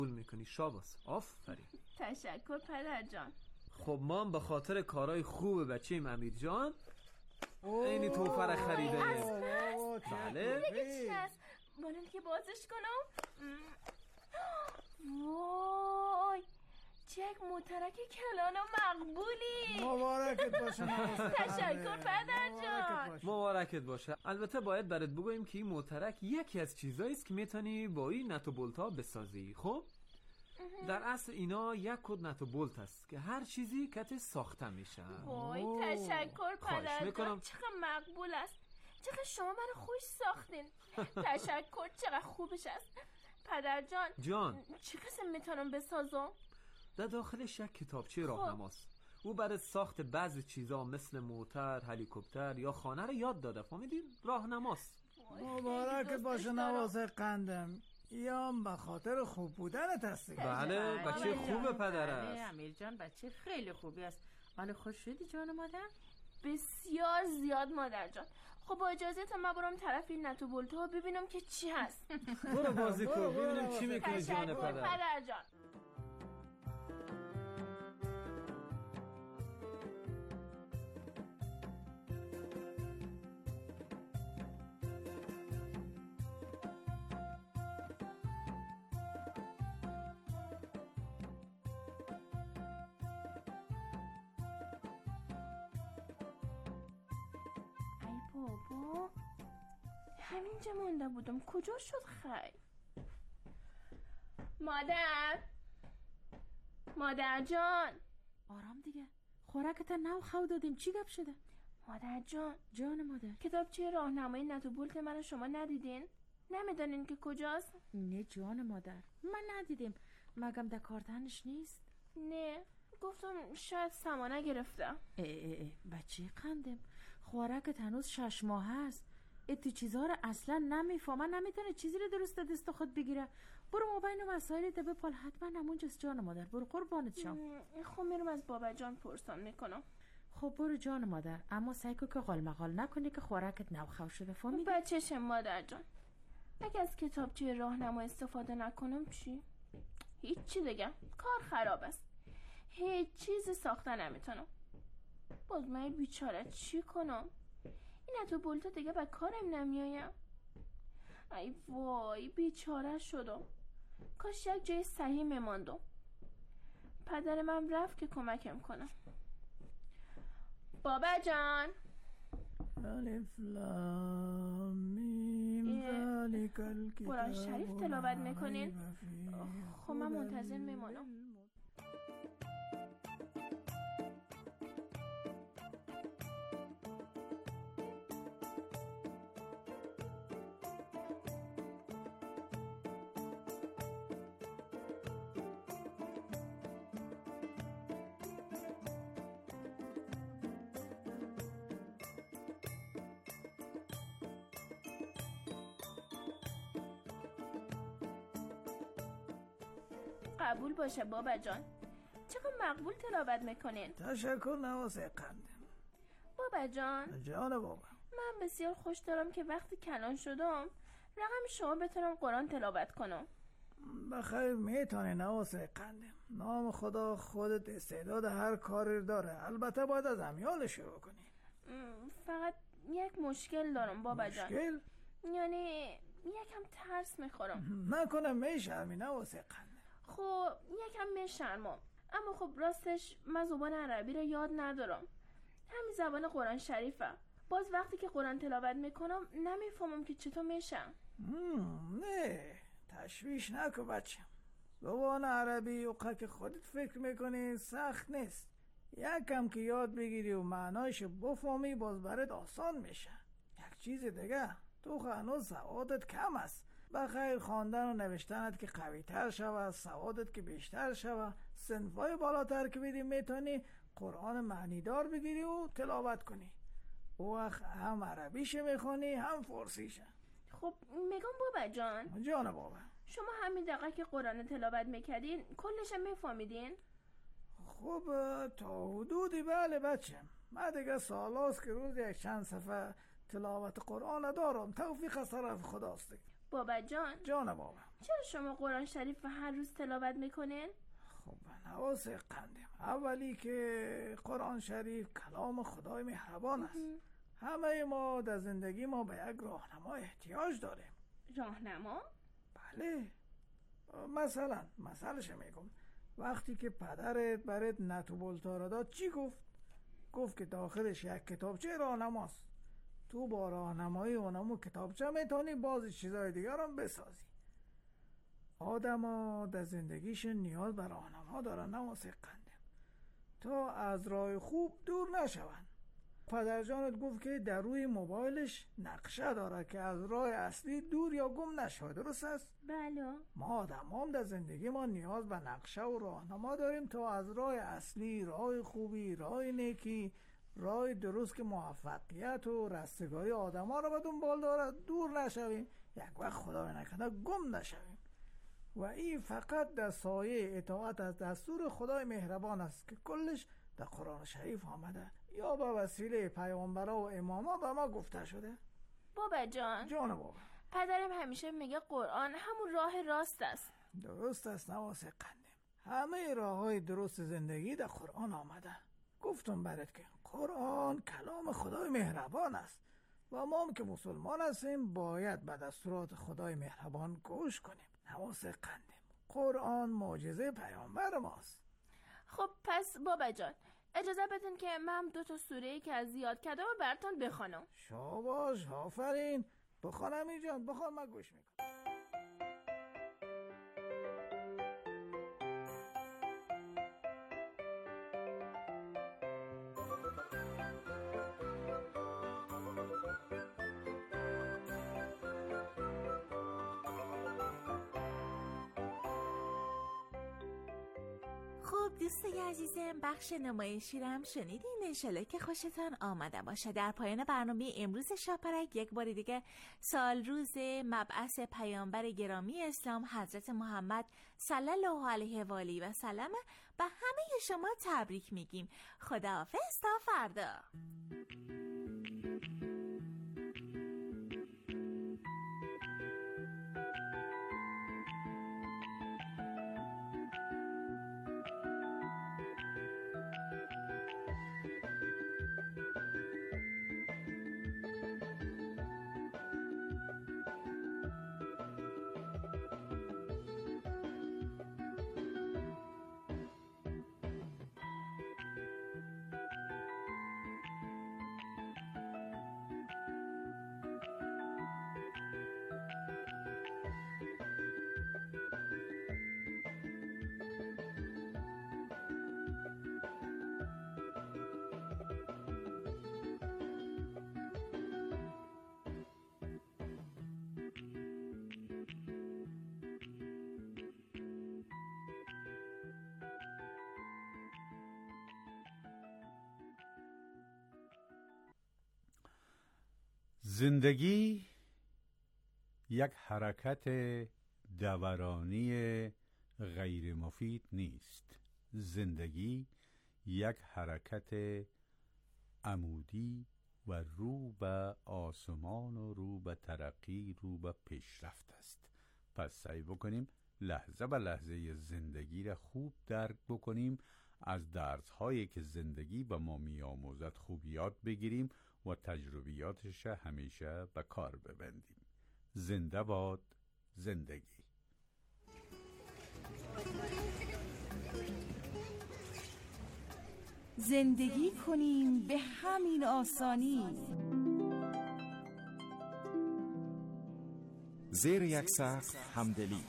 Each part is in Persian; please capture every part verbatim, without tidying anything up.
میکنی. شاباس، آفرین. تشکر پدر جان. خب ما هم به خاطر کارهای خوب بچه‌م امیر جان اینی توفه را خریده. بله دیگه چی هست؟ بالا که بازش کنم. وای چه یک موترک کلان و مقبولی. مبارکت باشه. تشکر پدر جان. مبارکت باشه. البته باید برات بگویم که این موترک یکی از چیزایی است که میتونی با این نت و بولتا بسازی. خب در اصل اینا یک کد نت و بولت است که هر چیزی کت ساخته میشه. وای تشکر پدر جان. چقدر مقبول است. چقدر شما منو خوش ساختین. تشکر، چقدر خوبش است. پدر جان جان چی قسم میتونم بسازم؟ در داخلش یک کتابچه راهنماست. او برای ساخت بعضی چیزا مثل موتر، هلیکوپتر یا خانه رو یاد داده. فهمیدین؟ راهنماست. مبارک باشه نواسه قندم. یا به خاطر خوب بودنت هستی. بله بچه خوبه پدر است. امیر جان بچه خیلی خوبی است. حالا خوش شدی جان مادر؟ بسیار زیاد مادر جان. خب با اجازه تا من برم طرف این نت و بولتا ببینم که چی هست. برو بازی کن ببینیم چی میکنی جان پدر. تشکر پدر جان. بابا همینجا مونده بودم. کجا شد خی؟ مادر مادر جان. آرام دیگه، خوراکت نو خو دادیم. چی گپ شده؟ مادر جان. جان مادر. کتابچه راهنمایی نت و بولت منو شما ندیدین؟ نمیدونین که کجاست؟ نه جان مادر من ندیدیم. مگم در کارتنش نیست؟ نه گفتم شاید سمانه گرفته. اه اه اه بچه قندم، خوراکت هنوز شش ماه هست. ای چیزها رو اصلا نمیفهمه، نمیتونه چیزی رو درست دست خود بگیره. برو مبین مسائل ده بپال. حتما همونجاست جان مادر. برو قربانت شم. خب میرم از بابا جان پرسان میکنم. خب برو جان مادر، اما سعی کن که غال مغال نکنی که خوراکت نوخو شده. فهمیدی؟ بچه‌شم مادر جان. اگه از کتابچه راهنما استفاده نکنم چی؟ هیچی دیگه، کار خراب است. هیچ چیزی ساخته نمیتونم. باز من بیچاره چی کنم؟ این نت و بولتا دیگه به کارم نمیایم. ای وای بیچاره شدم. کاش یک جای صحیح میماندم. پدر من رفت که کمکم کنم. بابا جان. الف لام میم ذالک الکتاب. قرآن شریف تلاوت میکنین؟ خب من منتظر میمانم. قبول باشه بابا جان. چقدر مقبول تلاوت میکنین. تشکر نواسه قندم. بابا جان. جان بابا. من بسیار خوش دارم که وقتی کلان شدم رقم شما بتونم قرآن تلاوت کنم. بخیر میتونی نواسه قندم. نام خدا خودت استعداد هر کاری داره. البته باید از امیال شروع کنی. فقط یک مشکل دارم بابا جان. مشکل؟ یعنی یکم ترس میخورم. نکنم میشرمی نواسه قندم. خب یکم میشرمم، اما خب راستش من زبان عربی رو یاد ندارم. همین زبان قرآن شریفه. باز وقتی که قرآن تلاوت میکنم نمیفهمم که چطور میشم. نه تشویش نکن بچم. زبان عربی اوقا که خودت فکر میکنی سخت نیست. یکم که یاد بگیری و معنایش بفهمی باز برات آسان میشه. یک چیز دیگه، تو هنوز سوادت کم است. بخیر خواندن و نوشتنت که قوی تر شوه، سوادت که بیشتر شوه، صنفای بالاتر که بیدی میتونی قرآن معنیدار بگیری و تلاوت کنی. او وقت هم عربیشه میخونی هم فارسیشه. خب میگم بابا جان. جان بابا. شما همین دقیقه که قرآن تلاوت میکردین کلش میفهمیدین؟ خب تا حدودی بله بچم. من دیگه سالاست که روز یک چند صفحه تلاوت قرآن دارم. توفیق از طرف خداست. بابا جان. جان بابا. چرا شما قرآن شریف و هر روز تلاوت میکنین؟ خب نواز قندم، اولی که قرآن شریف کلام خدای مهربان است. همه ما در زندگی ما به یک راهنما احتیاج داریم. راهنما؟ بله. مثلا مثالش میگم، وقتی که پدرت برات نت و بولتا را داد چی گفت؟ گفت که داخلش یک کتابچه راهنماست. تو با راهنمایی اونمو کتابچه میتونی بعضی چیزای دیگر هم بسازی. آدم ها در زندگیش نیاز به راهنما دارن، نواسه قنده تا از راه خوب دور نشون. پدر جانت گفت که در روی موبایلش نقشه داره که از راه اصلی دور یا گم نشود، درست است؟ بله. ما آدم هم در زندگی ما نیاز به نقشه و راهنما داریم تا از راه اصلی، راه خوبی، راه نیکی، راه درست که موفقیت و رستگاری آدم ها رو به دنبال داره دور نشویم، یک وقت خدا نکنه گم نشویم. و این فقط در سایه اطاعت از دستور خدای مهربان است که کلش در قرآن شریف آمده یا به وسیله پیامبرا و اماما به ما گفته شده. بابا جان جان بابا، پدرم همیشه میگه قرآن همون راه راست است. درست است نواسه قندم، همه راه های درست زندگی در قرآن آمده. گفتم برات که قرآن کلام خدای مهربان است و ما که مسلمان هستیم باید به دستورات خدای مهربان گوش کنیم. نواسه قندم، قرآن معجزه پیامبر ماست. خب پس بابا جان اجازه بدین که من دو تا سوره‌ای که از یاد کردم و براتون بخوانم. شاباش، آفرین، بخوانم اینجان، بخوان من گوش میکنم. خب دوستای عزیزم، بخش نمایشی رو هم شنیدین، انشالله که خوشتان آمده باشه. در پایان برنامه امروز شاپرک یک بار دیگه سال روز مبعث پیامبر گرامی اسلام حضرت محمد صلی الله علیه و آله و سلم به همه شما تبریک میگیم. خداحافظ تا فردا. زندگی یک حرکت دورانی غیر مفید نیست. زندگی یک حرکت عمودی و رو به آسمان و رو به ترقی، رو به پیشرفت است. پس سعی بکنیم لحظه به لحظه زندگی را خوب درک بکنیم، از درس‌هایی که زندگی به ما می‌آموزد خوب یاد بگیریم و تجربیاتش همیشه به کار ببندیم. زنده باد زندگی. زندگی کنیم به همین آسانی، زیر یک سقف همدلی.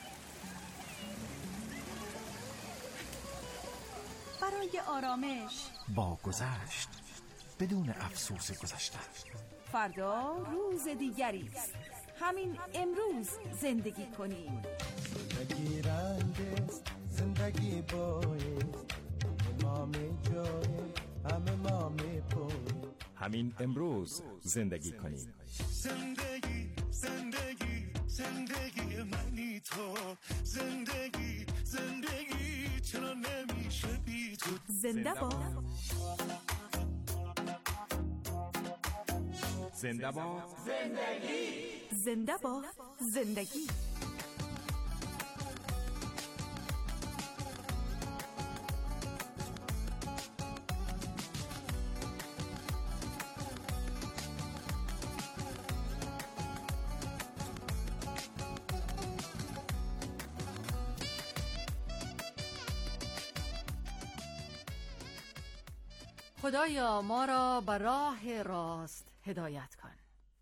برای آرامش با گذشت بدون افسوس گذشته. فردا روز دیگری است، همین امروز زندگی کنیم. زندگی رنگ است، زندگی باید، ما می جای همه ما می پوی. همین امروز زندگی کنیم. زندگی زندگی زندگی منی تو، زندگی زندگی چرا نمیشه بی تو. زنده باد زنده باد زندگی. زنده باد زندگی. خدایا ما را به راه راست هدایت کن.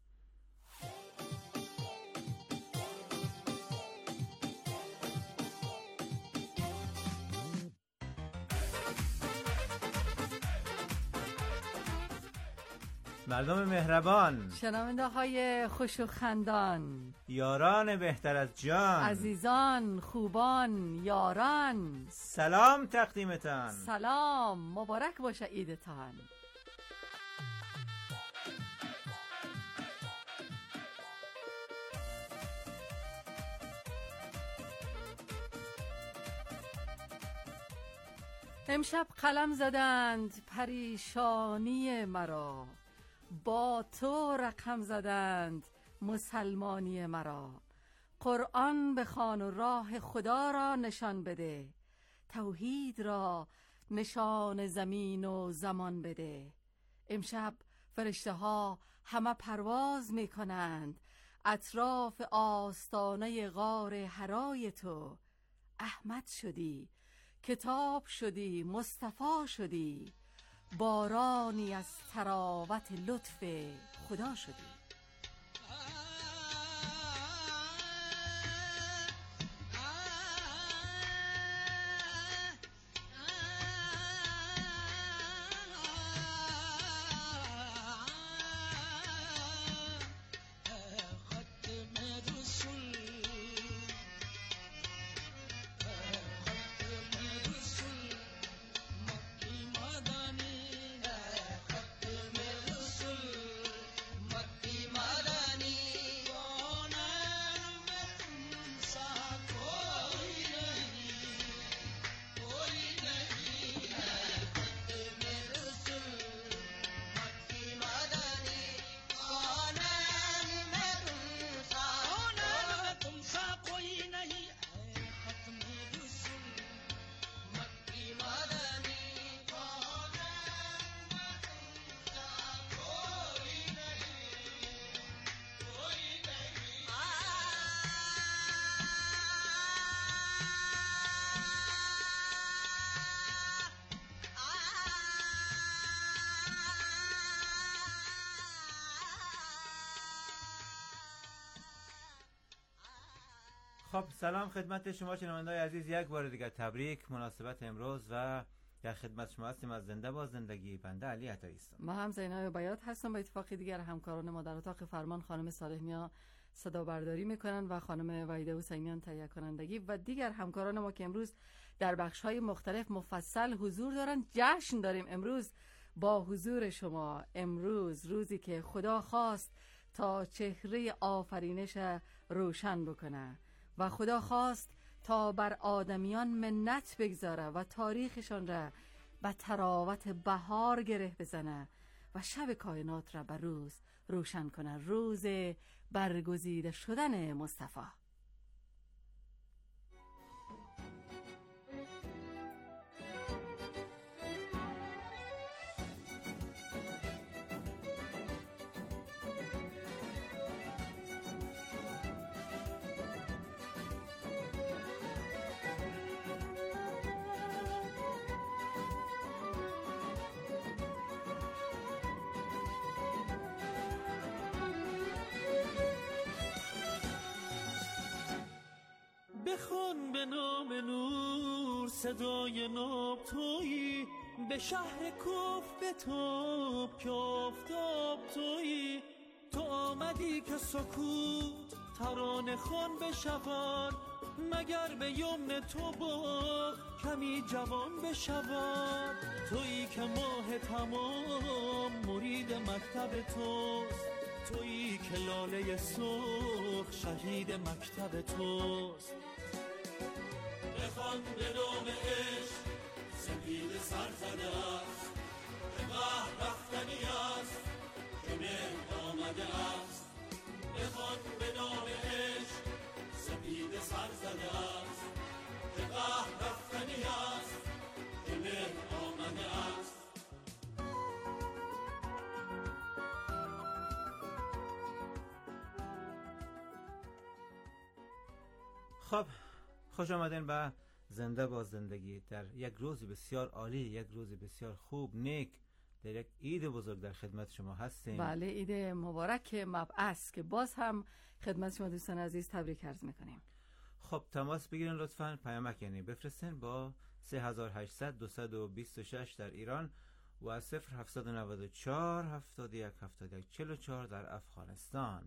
مردم مهربان، شنونده های خوش و خندان، یاران بهتر از جان، عزیزان، خوبان، یاران، سلام تقدیمتان. سلام، مبارک باشه عیدتان. امشب قلم زدند پریشانی مرا، با تو رقم زدند مسلمانی مرا. قرآن بخوان و راه خدا را نشان بده، توحید را نشان زمین و زمان بده. امشب فرشته ها همه پرواز می کنند اطراف آستانه غار حرای تو. احمد شدی، کتاب شدی، مصطفی شدی، بارانی از تراوت لطف خدا شدی. خب سلام خدمت شما شنونده‌های عزیز، یک بار دیگر تبریک مناسبت امروز و در خدمت شما هستیم از زنده با زندگی. بنده علی عطایی هستم. ما هم زینب بیات هستم. با اتفاق دیگر همکاران ما در اتاق فرمان خانم صالح میا صدا برداری میکنن و خانم وحیده حسینیان تهیه کنندگی و دیگر همکاران ما که امروز در بخش‌های مختلف مفصل حضور دارن. جشن داریم امروز با حضور شما. امروز روزی که خدا خواست تا چهره آفرینش روشن بکنه و خدا خواست تا بر آدمیان منت بگذاره و تاریخشان را به تراوت بهار گره بزنه و شب کائنات را بر روز روشن کنه، روز برگزیده شدن مصطفی. بخون به نام نور صدای ناب تویی، به شهر کف بتاب که آفتاب تویی. تو آمدی که سکوت ترانه خوان بشود، مگر به یمن تو باغ کمی جوان بشود. تویی که ماه تمام مرید مکتب توست، تویی که لاله سرخ شهید مکتب توست. بخوان به نام عشق سپید سر زده است، که قهر رفتنی است که مهر آمده است. بخوان به نام عشق سپید سر زده است، که قهر رفتنی است که مهر آمده است. خب خوش آمدین به زنده با زندگی در یک روز بسیار عالی، یک روز بسیار خوب، نیک، در یک عید بزرگ در خدمت شما هستیم. بله، عید مبارک مبعث که باز هم خدمت شما دوستان عزیز تبریک عرض میکنیم. خب تماس بگیرین لطفاً، پیامک یعنی بفرستین با سه هزار و هشتصد دویست و بیست و شش در ایران و صفر هفتصد و نود و چهار هفتاد و یک هفتاد و یک چهل و چهار در افغانستان.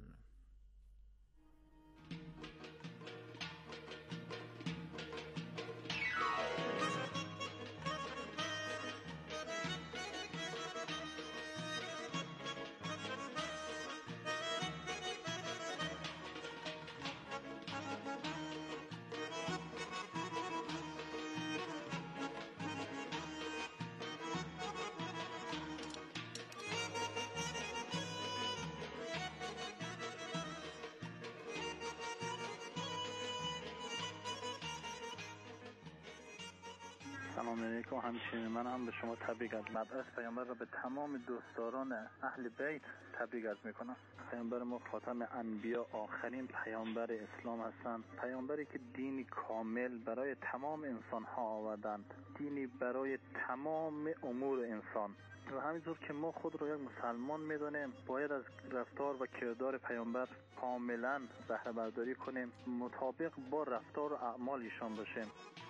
سلام علیکم همچنین من هم به شما تبریک از مبعث پیامبر را به تمام دوستداران اهل بیت تبریک عرض میکنم. پیامبر ما خاتم انبیا، آخرین پیامبر اسلام هستند، پیامبری که دینی کامل برای تمام انسان ها آوردند، دینی برای تمام امور انسان. و همینطور که ما خود رو یک مسلمان میدونیم باید از رفتار و کردار پیامبر کاملا بهره برداری کنیم، مطابق با رفتار و اعمال ایشان باشیم.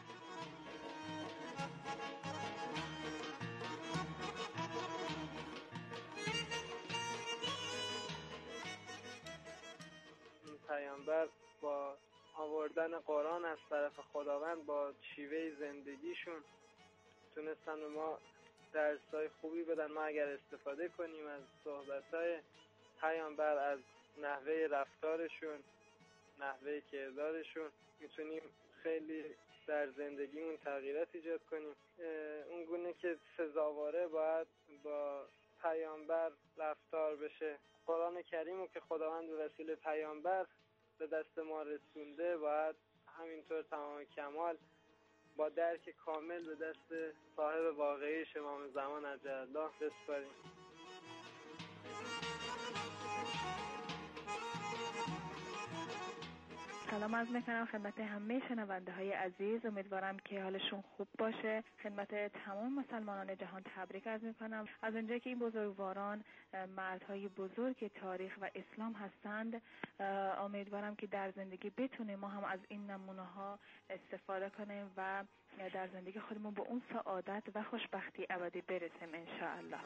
پیامبر با آوردن قرآن از طرف خداوند با شیوه زندگیشون تونستن به ما درسای خوبی بدن. ما اگر استفاده کنیم از صحبتهای پیامبر، از نحوه رفتارشون، نحوه کردارشون، میتونیم خیلی در زندگیمون تغییرات ایجاد کنیم. اون گونه که سزاواره باید با پیامبر رفتار بشه. قرآن کریمو که خداوند به وسیله پیامبر به دست ما رسونده باید همینطور تمام کمال با درک کامل به دست صاحب واقعی امام زمان عجل الله بسپاریم. سلام عرض میکنم خدمت همه شنونده های عزیز، امیدوارم که حالشون خوب باشه. خدمت تمام مسلمانان جهان تبریک عرض میکنم. از اونجایی که این بزرگواران مردهای بزرگ تاریخ و اسلام هستند، امیدوارم که در زندگی بتونیم ما هم از این نمونه ها استفاده کنیم و در زندگی خودمون به اون سعادت و خوشبختی ابدی برسیم انشاءالله.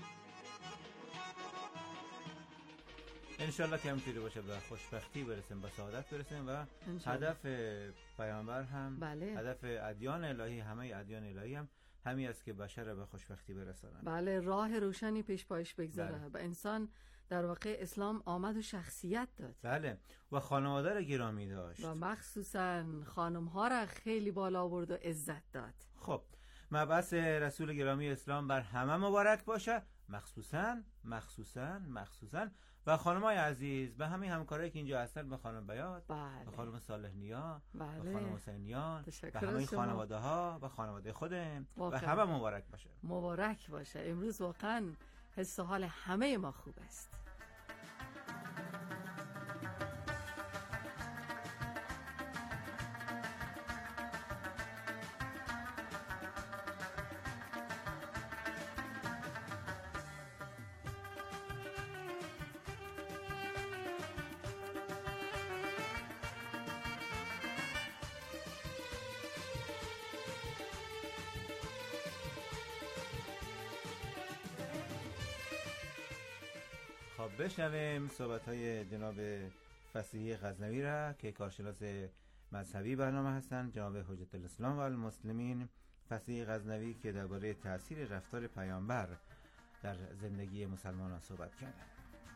انشالله که همینطوری باشه، به خوشبختی برسیم، به سعادت برسیم و هدف پیامبر هم بله. هدف ادیان الهی، همه ادیان الهی هم همین است که بشر را به خوشبختی برسانند. بله، راه روشنی پیش پایش بگذاره. بله. به انسان در واقع اسلام آمد و شخصیت داد. بله، و خانواده را گرامی داشت و مخصوصا خانم ها را خیلی بالا برد و عزت داد. خب مبعث رسول گرامی اسلام بر همه مبارک باشه، مخصوصا مخصوصا مخصوصا و خانمای عزیز، به همین همکارایی که اینجا هستن، به خانم بیات، بله. به خانم صالح نیا، بله. به خانم حسینیان، به همه همه خانواده ها و خانواده خودم واقعا. و همه مبارک باشه. مبارک باشه. امروز واقعا حس و حال همه ما خوب است. خب بشنویم صحبت های جناب فصیح غزنوی را که کارشناس مذهبی برنامه هستند، جناب حجت الاسلام و المسلمین فصیح غزنوی، که درباره تاثیر رفتار پیامبر در زندگی مسلمانان صحبت کردند.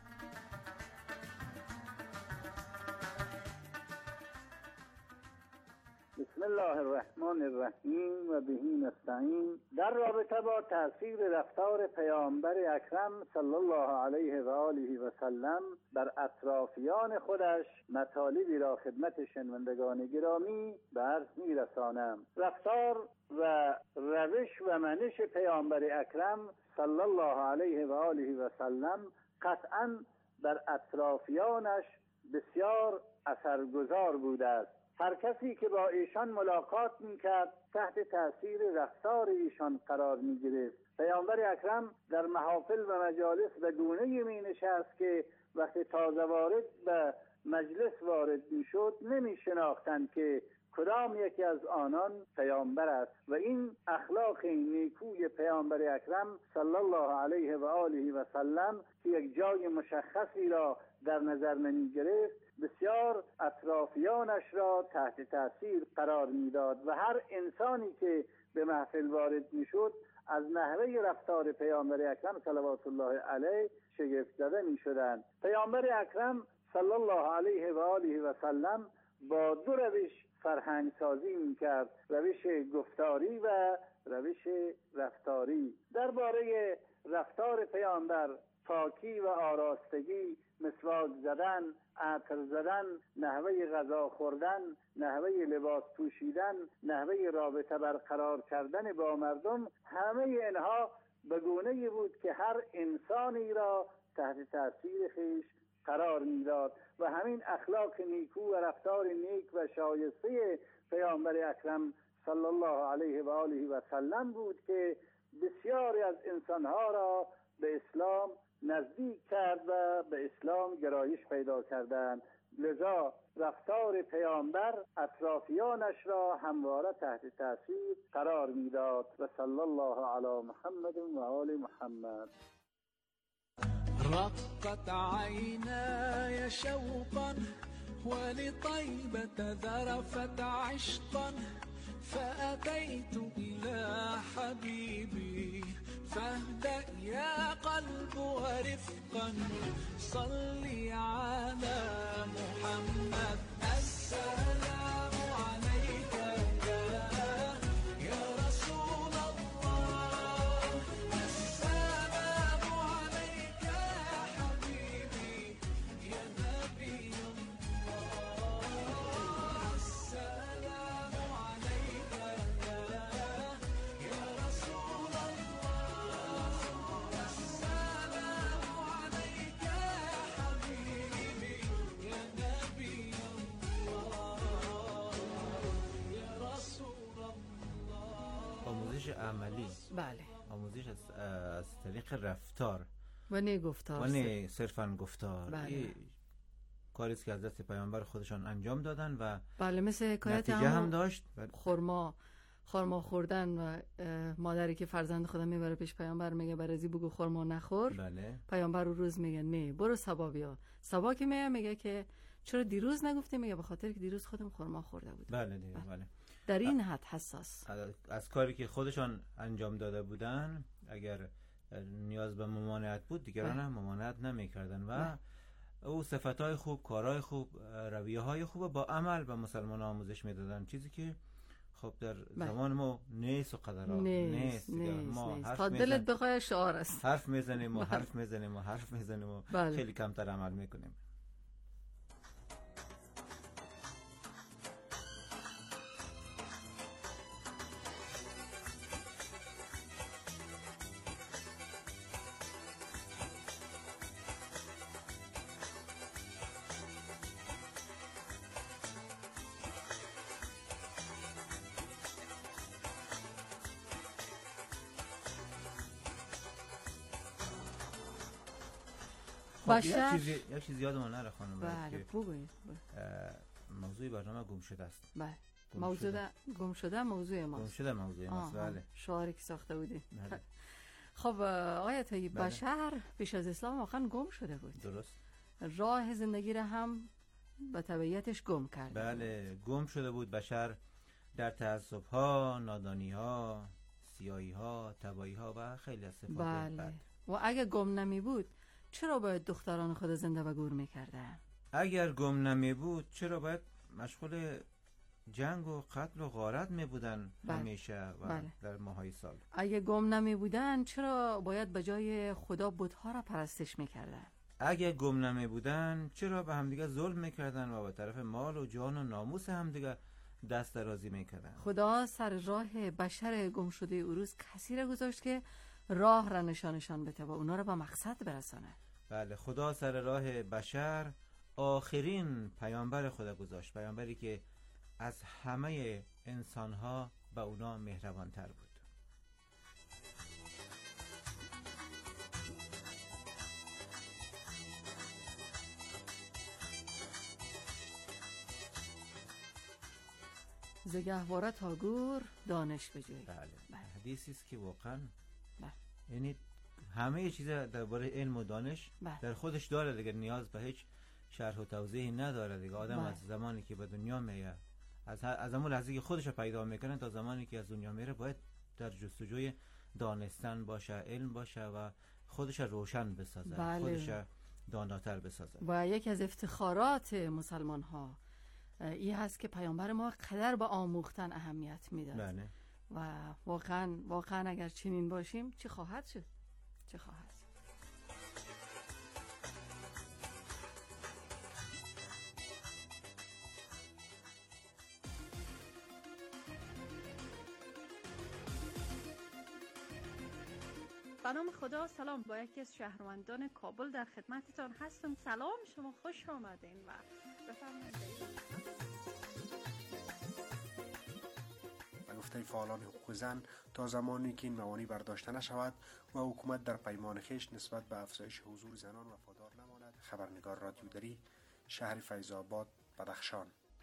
بسم الله الرحمن الرحیم و بهی نستعین. در رابطه با تاثیر رفتار پیامبر اکرم صلی الله علیه و آله و سلم بر اطرافیان خودش مطالبی را خدمت شنوندگان گرامی به عرض می‌رسانم. رفتار و روش و منش پیامبر اکرم صلی الله علیه و آله و سلم قطعاً بر اطرافیانش بسیار اثرگذار بوده است. هر کسی که با ایشان ملاقات میکرد تحت تأثیر رفتار ایشان قرار میگرفت. پیامبر اکرم در محافل و مجالس به گونه‌ای می نشست که وقتی تازه وارد به مجلس وارد میشد نمی شناختند که کدام یکی از آنان پیامبر است و این اخلاق نیکوی پیامبر اکرم صلی الله علیه و آله و سلم که یک جای مشخصی را در نظر نمی گرفت بسیار اطرافیانش را تحت تاثیر قرار میداد و هر انسانی که به محفل وارد میشد از نحوه رفتار پیامبر اکرم صلوات الله علیه شگفت زده میشدند. پیامبر اکرم صلی الله علیه و آله و سلم با دو روش فرهنگ سازی میکرد، روش گفتاری و روش رفتاری. درباره رفتار پیامبر پاکی و آراستگی، مسواک زدن، عطر زدن، نحوه غذا خوردن، نحوه لباس پوشیدن، نحوه رابطه برقرار کردن با مردم، همه اینها به گونه‌ای بود که هر انسانی را تحت تاثیر خویش قرار میداد و همین اخلاق نیکو و رفتار نیک و شایسته پیامبر اکرم صلی الله علیه و آله و سلم بود که بسیاری از انسانها را به اسلام نزدیک کرد و به اسلام گرایش پیدا کردند. لذا رفتار پیامبر اطرافیانش را همواره تحت تاثیر قرار میداد و صلی الله علی محمد و آل محمد. رقت عيناي شوقا ولطيبة ذرفت عشقا فأتيت إلى حبيبي فاهدأ يا قلب ورفقا صلي على محمد. السلام عليك يا رسول الله، السلام عليك يا حبيبي يا نبي الله، السلام عليك يا رسول الله، السلام عليك يا حبيبي يا نبي الله يا رسول الله. آموزش عملی، بله، آموزش از, از طریق رفتار و نه گفتار و نه صرفاً گفتار. بله. این کاری است که حضرت پیامبر خودشان انجام دادن و بله، مثل حکایت نتیجه هم داشت. خرما خرما خوردن و مادری که فرزند خودم میبره پیش پیامبر میگه برازی بگو خرما نخور. بله. پیامبر رو روز میگه نه برو سبا بیا. سبا که میگه میگه که چرا دیروز نگفتی؟ میگه به خاطر که دیروز خودم خرما خورده بودم. بله دیگه. بله. در این حد حساس. از, از کاری که خودشان انجام داده بودن اگر نیاز به ممانعت بود دیگران هم ممانعت نمیکردن و بله. او صفتهای خوب، کارهای خوب، رویه های خوب با عمل به مسلمان آموزش میدادن، چیزی که خب در زمان ما نیست و قدرها نیست. ما نیست. تا دلت بخواه شعار است، حرف میزنیم و حرف میزنیم و حرف میزنیم و بله. خیلی کمتر عمل میکنیم. باشد. یک چیزی یک چیزی یادم نره خانم. بله بگویید. موضوع برنامه گم شده است. بله. موضوع گم شده موضوع ماست. گم شده موضوع ماست. بله. شعاری که ساخته بودی. بله. خب آقای طیب، بله. بشر پیش از اسلام واقعا گم شده بود. درست. راه زندگی را هم به طبیعتش گم کرد. بله، گم شده بود بشر در تعصب‌ها، نادانی‌ها، سیاهی‌ها، تباهی‌ها و خیلی از صفات بله. بد. و اگه گم نمی بود چرا باید دختران خود زنده و گور میکرده؟ اگر گم نمی بود چرا باید مشغول جنگ و قتل و غارت می بودن بله. همیشه و بله. در ماهای سال؟ اگه گم نمی بودن چرا باید به جای خدا بت‌ها را پرستش میکردن؟ اگه گم نمی بودن چرا به همدیگه ظلم میکردن و به طرف مال و جان و ناموس همدیگه دست درازی میکردن؟ خدا سر راه بشر گم شده اروز کسی را گذاشت که راه را نشانشان بده و اونا را به مقصد برسانه. بله، خدا سر راه بشر آخرین پیامبر خدا گذاشت، پیامبری که از همه انسانها به اونا مهربانتر بود. ز گهواره تا گور دانش بجوی. بله. حدیثی است که واقعا یعنی همه چیز درباره علم و دانش بله. در خودش داره دیگه، نیاز به هیچ شرح و توضیحی نداره دیگه. آدم بله. از زمانی که به دنیا میاد، از از همون لحظه که خودش رو پیدا میکنه تا زمانی که از دنیا میره، باید در جستجوی دانستن باشه، علم باشه و خودش روشن بسازه. بله. خودش داناتر بسازه. و یکی از افتخارات مسلمان ها این هست که پیامبر ما قدر به آموختن اهمیت میداد. بله. و واقعا واقعا اگر چنین باشیم چه خواهد شد؟ چه خواهد شد؟ به نام خدا. سلام، با یکی از شهروندان کابل در خدمتتان هستم. سلام، شما خوش آمدین و بفرمایید. و گفته فعالان حقوق زن تا زمانی که این موانع برداشته نشود و حکومت در پیمان خویش نسبت به افزایش حضور زنان وفادار نماند. خبرنگار رادیو دری، شهر فیض آباد، بدخشان.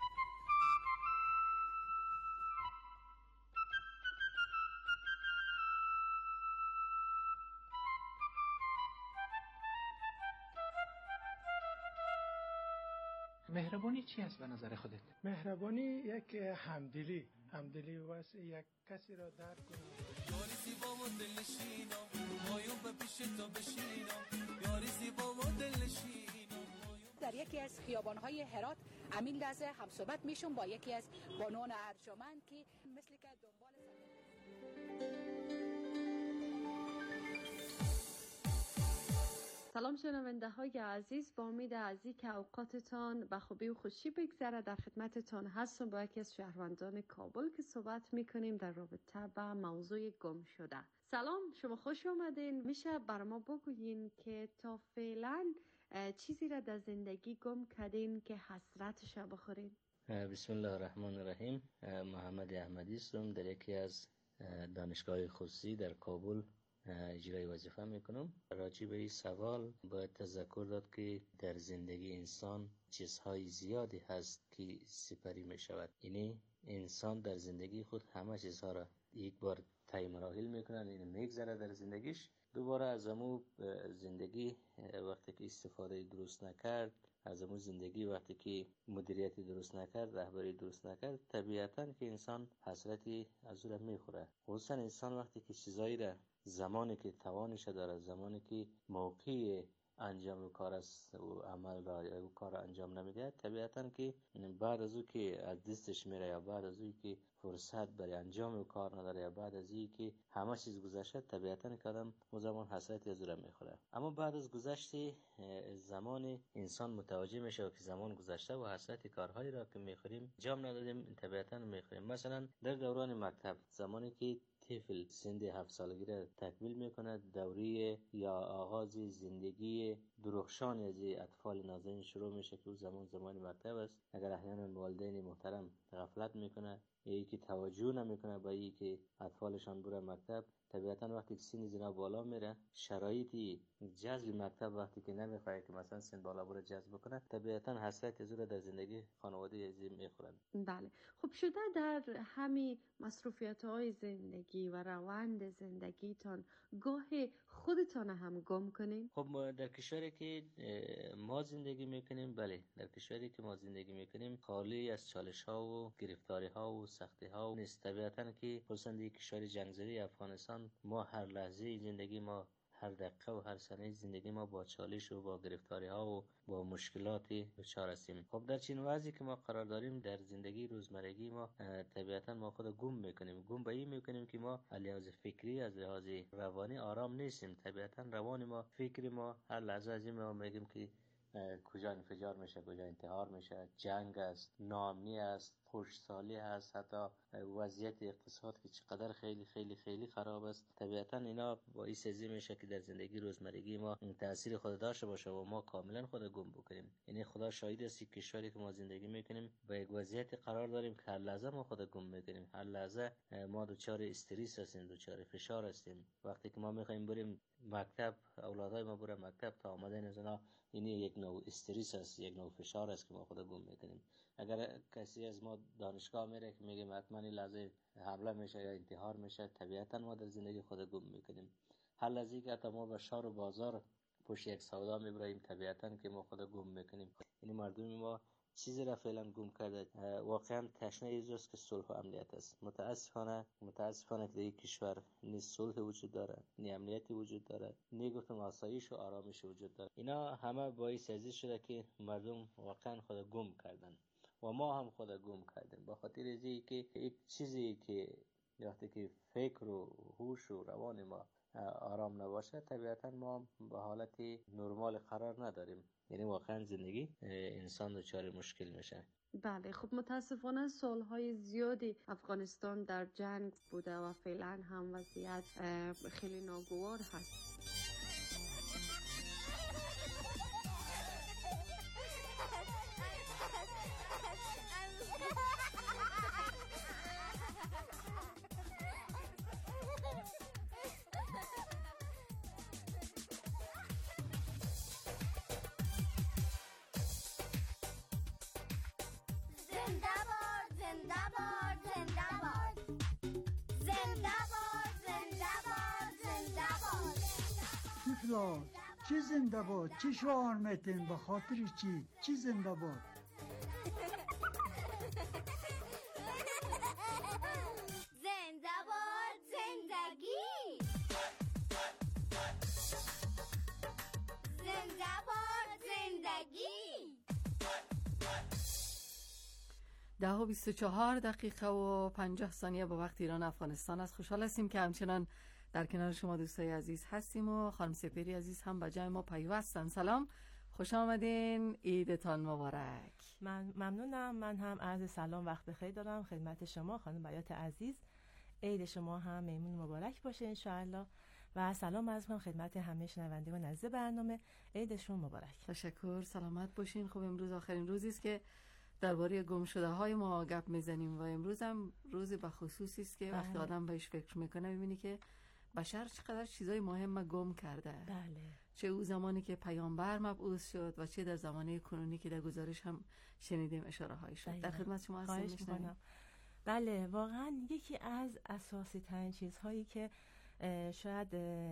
مهربانی چی است به نظر خودت؟ مهربانی یک همدلی همدلی واسه یک کسی را درک کنه. یاری زیبا و دلنشینم مایو به پیش تو بشینم، یاری زیبا و دلنشینم. در یکی از خیابان‌های هرات امین لحظه همصحبت میشم با یکی از بانوان ارجمند که مثل که دنبال سلام شنونده های عزیز، با امید عزیزی که اوقاتتان به خوبی و خوشی بگذره. در خدمتتان هستم با یکی از شهروندان کابل که صحبت میکنیم در رابطه با موضوع گم شده. سلام، شما خوش آمدین. میشه بر ما بگویین که تا فعلا چیزی را در زندگی گم کردین که حسرتش بخورین؟ بسم الله الرحمن الرحیم. محمد احمدی هستم، در یکی از دانشگاه خصوصی در کابل اجرای وظیفه میکنم. راجع به این سوال باید تذکر داد که در زندگی انسان چیزهای زیادی هست که سپری میشود. یعنی انسان در زندگی خود همه چیزها را یک بار طی مراحل میکنن، یعنی میگذره در زندگیش، دوباره از امو زندگی وقتی که استفاده درست نکرد، از امو زندگی وقتی که مدیریت درست نکرد، رهبری درست نکرد، طبیعتاً که انسان حسرتی از او را میخوره. خصوصا انسان وقتی که چیزایی را زمانی که توانش داره، زمانی که موقع انجام کار است و عمل را یا کار را انجام نمیده، طبیعتاً که بعد از او که از دستش میره یا بعد از او که فرصت برای انجام کار نداره یا بعد از این که همه چیز گذشته، طبیعتاً که آدم اون زمان حسرتی از او را میخوره. اما بعد از گذشت زمان انسان متوجه میشه که زمان گذشته و حسرت کارهایی را که میخوریم انجام ندادیم، طبیعتاً میخوریم. مثلا در دوران مکتب زمانی که طفل سن هفت سالگی را تکمیل میکنه، دوره یا آغاز زندگی درخشان از اطفال نازنین شروع میشه که اون زمان زمان مکتب است. اگر احیانا والدین محترم غفلت میکنه یا یکی توجه نمیکنه به این که اطفالشان بره مکتب، طبیعتاً وقتی که سن زنا بالا میره، شرایطی جذب مکتب وقتی که نمیخواد که مثلا سن بالا بره جذب کنه، طبیعتاً حسرت از او در زندگی خانواده عزیز میخورن. بله، خب شده در همین مصروفیت های زندگی و روند زندگیتان گاهی خودتان هم گم کنین؟ خب ما در کشوری که ما زندگی میکنیم، بله در کشوری که ما زندگی میکنیم خالی از چالش ها و گرفتاری ها و سختی ها نیست. طبیعتاً که خصوصا در کشور جنگزده افغانستان ما هر لحظه زندگی ما، هر دقیقه و هر ثانیه زندگی ما با چالش و با گرفتاری ها و با مشکلاتی دچار هستیم. خب در چنین وضعی که ما قرار داریم در زندگی روزمرگی ما، طبیعتا ما خود گم میکنیم. گم به این میکنیم که ما از لحاظ فکری، از لحاظ روانی آرام نیستیم. طبیعتا روان ما، فکر ما هر لحظه از این ما میگیم که کجا انفجار میشه، کجا انتحار میشه، جنگ است، ناامنی است، خشکسالی هست، حتی وضعیت اقتصاد که چقدر خیلی خیلی خیلی خراب است. طبیعتا اینا باعث ازی میشه که در زندگی روزمرگی ما تاثیر خود داشته باشه و ما کاملا خود گم بکنیم. یعنی خدا شاهد است که کشوری که ما زندگی میکنیم با یک وضعیت قرار داریم که هر لحظه ما خود گم میکنیم، هر لحظه ما دچار استرس هستیم، دچار فشار هستیم. وقتی که ما میخوایم بریم مکتب، اولادای ما برن مکتب، تا آمدن از اونا این یک نوع استرس است، یک نوع فشار است که ما خود گم میکنیم. اگر کسی از ما دانشگاه میره که میگه حتما این لحظه حمله میشه یا انتحار میشه، طبیعتا ما در زندگی خود گم میکنیم. هر لحظه که حتی ما به شهر و بازار پشت یک سودا میبریم، طبیعتا که ما خود گم میکنیم. یعنی مردم ما چیزی را فعلا گم کرده. واقعا تشنه ایزوست که صلح و امنیت است. متاسفانه متاسفانه که در یک کشور نی صلح وجود داره، نی امنیتی وجود داره، نی گفتم آسایش و آرامش وجود داره. اینا همه باعث ازی شده که مردم واقعا خود گم کردن و ما هم خود گم کردیم. با خاطر ازی که یک چیزی که وقتی که فکر و هوش و روان ما آرام نباشه، طبیعتا ما به حالت نرمال قرار نداریم. یعنی واقعا زندگی انسان دچار مشکل میشه. بله، خب متاسفانه سالهای زیادی افغانستان در جنگ بوده و فعلا هم وضعیت خیلی ناگوار هست. چی زنده باد؟ چی شعار میتین؟ به خاطر چی؟ چی زنده باد؟ زنده باد زندگی، زنده باد زندگی. ده و بیست و چهار دقیقه و پنجاه ثانیه به وقت ایران افغانستان است. خوشحال هستیم که همچنان در کنار شما دوستای عزیز هستیم و خانم سپیری عزیز هم با جای ما پیوستن. سلام، خوش آمدین، عیدتان مبارک. من ممنونم. من هم عرض سلام وقت بخیر دارم خدمت شما خانم بیات عزیز. عید شما هم میمون مبارک باشه انشاءالله و سلام عرض کنم خدمت همه شنوندگان عزیز برنامه. عیدشون مبارک. تشکر، سلامت باشین. خب امروز آخرین روزی است که درباره گم شده های ما گپ میزنیم و امروز هم روزی به خصوصی است که وقتی آدم بهش فکر میکنه میبینی که بشر چقدر چیزای مهم گم کرده. بله. چه او زمانی که پیامبر مبعوث شد و چه در زمانه کنونی که در گزارش هم شنیدیم اشاره هایی شد. در خدمت شما هستم. بله، واقعا یکی از اساسی ترین چیزهایی که شاید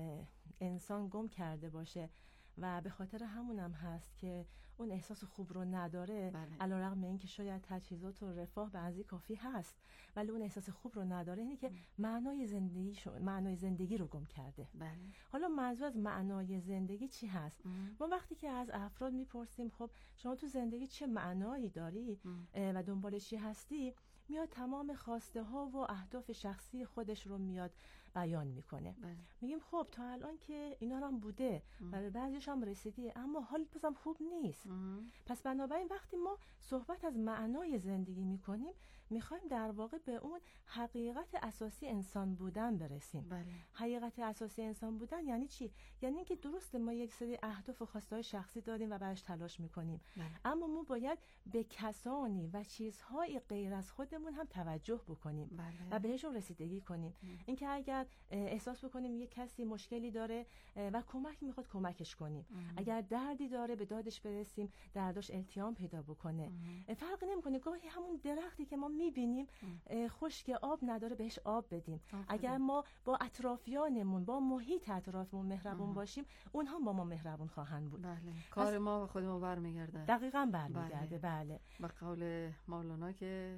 انسان گم کرده باشه و به خاطر همونم هست که اون احساس خوب رو نداره. بله. علیرغم اینکه شاید تجهیزات و رفاه به اندازه کافی هست ولی اون احساس خوب رو نداره، اینه که معنای زندگی شو... معنای زندگی رو گم کرده. بله. حالا منظور از معنای زندگی چی هست؟ ام. ما وقتی که از افراد میپرسیم خب شما تو زندگی چه معنایی داری و دنبال چی هستی، میاد تمام خواسته ها و اهداف شخصی خودش رو میاد بیان میکنه. بله. میگیم خب تا الان که اینا هم بوده و به بعضیش هم رسیدی اما حال بازم خوب نیست. ام. پس بنابراین وقتی ما صحبت از معنای زندگی میکنیم میخوایم در واقع به اون حقیقت اساسی انسان بودن برسیم. بله. حقیقت اساسی انسان بودن یعنی چی؟ یعنی اینکه درسته ما یک سری اهداف و خواسته های شخصی داریم و براش تلاش میکنیم. بله. اما ما باید به کسانی و چیزهای غیر از خودمون هم توجه بکنیم. بله. و بهشون رسیدگی کنیم. اینکه اگر احساس بکنیم یک کسی مشکلی داره و کمک میخواد کمکش کنیم. ام. اگر دردی داره به دادش برسیم، دردش التیام پیدا بکنه. فرق نمیکنه، گاهی همون درختی که ما میبینیم خشک آب نداره بهش آب بدیم. آفره. اگر ما با اطرافیانمون با محیط اطرافمون مهربون ام. باشیم اونها با ما مهربون خواهند بود. بله. کار ما به خودمون برمیگرده. دقیقاً برمیگرده. بله. به قول مولانا که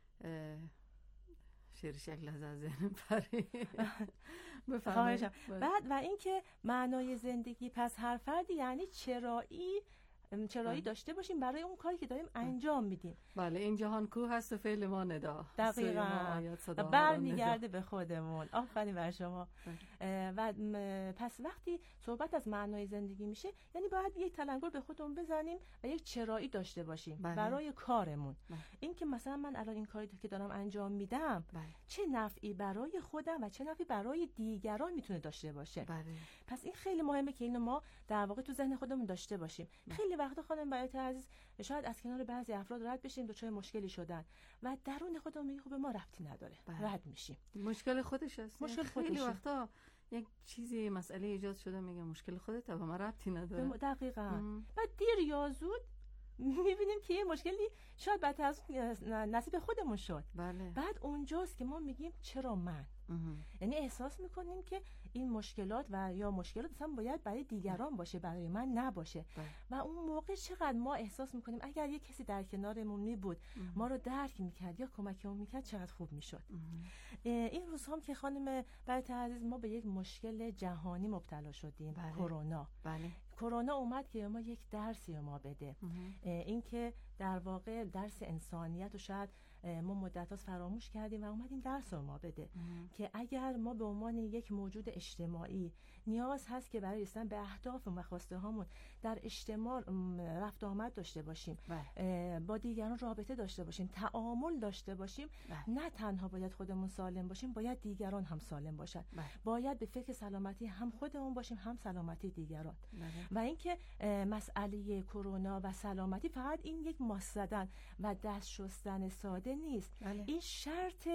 شعر شکل از ذهن پرید. بفرمایید. بعد و اینکه معنای زندگی پس هر فردی یعنی چرایی چرایی داشته باشیم برای اون کاری که داریم انجام میدیم. بله، این جهان کو هست و فعل ما ندا. دقیقاً. برمیگرده به خودمون. آفرین بر شما. و پس وقتی صحبت از معنای زندگی میشه، یعنی باید یک تلنگر به خودمون بزنیم و یک چرایی داشته باشیم بله. برای کارمون. بله. این که مثلا من الان این کاری که دارم انجام میدم بله. چه نفعی برای خودم و چه نفعی برای دیگران میتونه داشته باشه. بله. پس این خیلی مهمه که اینو ما در واقع تو ذهن خودمون داشته باشیم. بله. خیلی وقتا خانم برایت عزیز شاید از کنار بعضی افراد رد بشیم، دچار مشکلی شدن و درون خودمون میگه خب ما ربطی نداره. بله. رد میشیم. مشکل خودش است. مشکل خیلی خودشه. وقتا یک چیزی مسئله ایجاد شده میگه مشکل خودت، و ما ربطی نداره. دقیقاً. و دیر یا زود میبینیم که یه مشکلی شاید بعد از نصیب خودمون شد. بله. بعد اونجاست که ما میگیم چرا من؟ یعنی احساس میکنیم که این مشکلات و یا مشکلات اصلا باید برای دیگران باشه، برای من نباشه. بله. و اون موقع چقدر ما احساس میکنیم اگر یه کسی در کنارمون میبود ما رو درک میکرد یا کمکمون میکرد چقدر خوب میشد. این روزها هم که خانم برایت عزیز ما به یک مشکل جهانی مبتلا شدیم. بله. کرونا. بله. کرونا اومد که ما یک درسی ما بده. این که در واقع درس انسانیت و شاید ما مدت هاست فراموش کردیم و اومدیم درس رو ما بده ام. که اگر ما به عنوان یک موجود اجتماعی نیاز هست که برای رسیدن به اهداف و خواسته هامون در اجتماع رفت آمد داشته باشیم، بله. با دیگران رابطه داشته باشیم، تعامل داشته باشیم، بله. نه تنها باید خودمون سالم باشیم، باید دیگران هم سالم باشن. بله. باید به فکر سلامتی هم خودمون باشیم هم سلامتی دیگران. بله. و اینکه مسئله کرونا و سلامتی فقط این یک ماسک زدن و دست شستن ساده نیست. بله. این شرط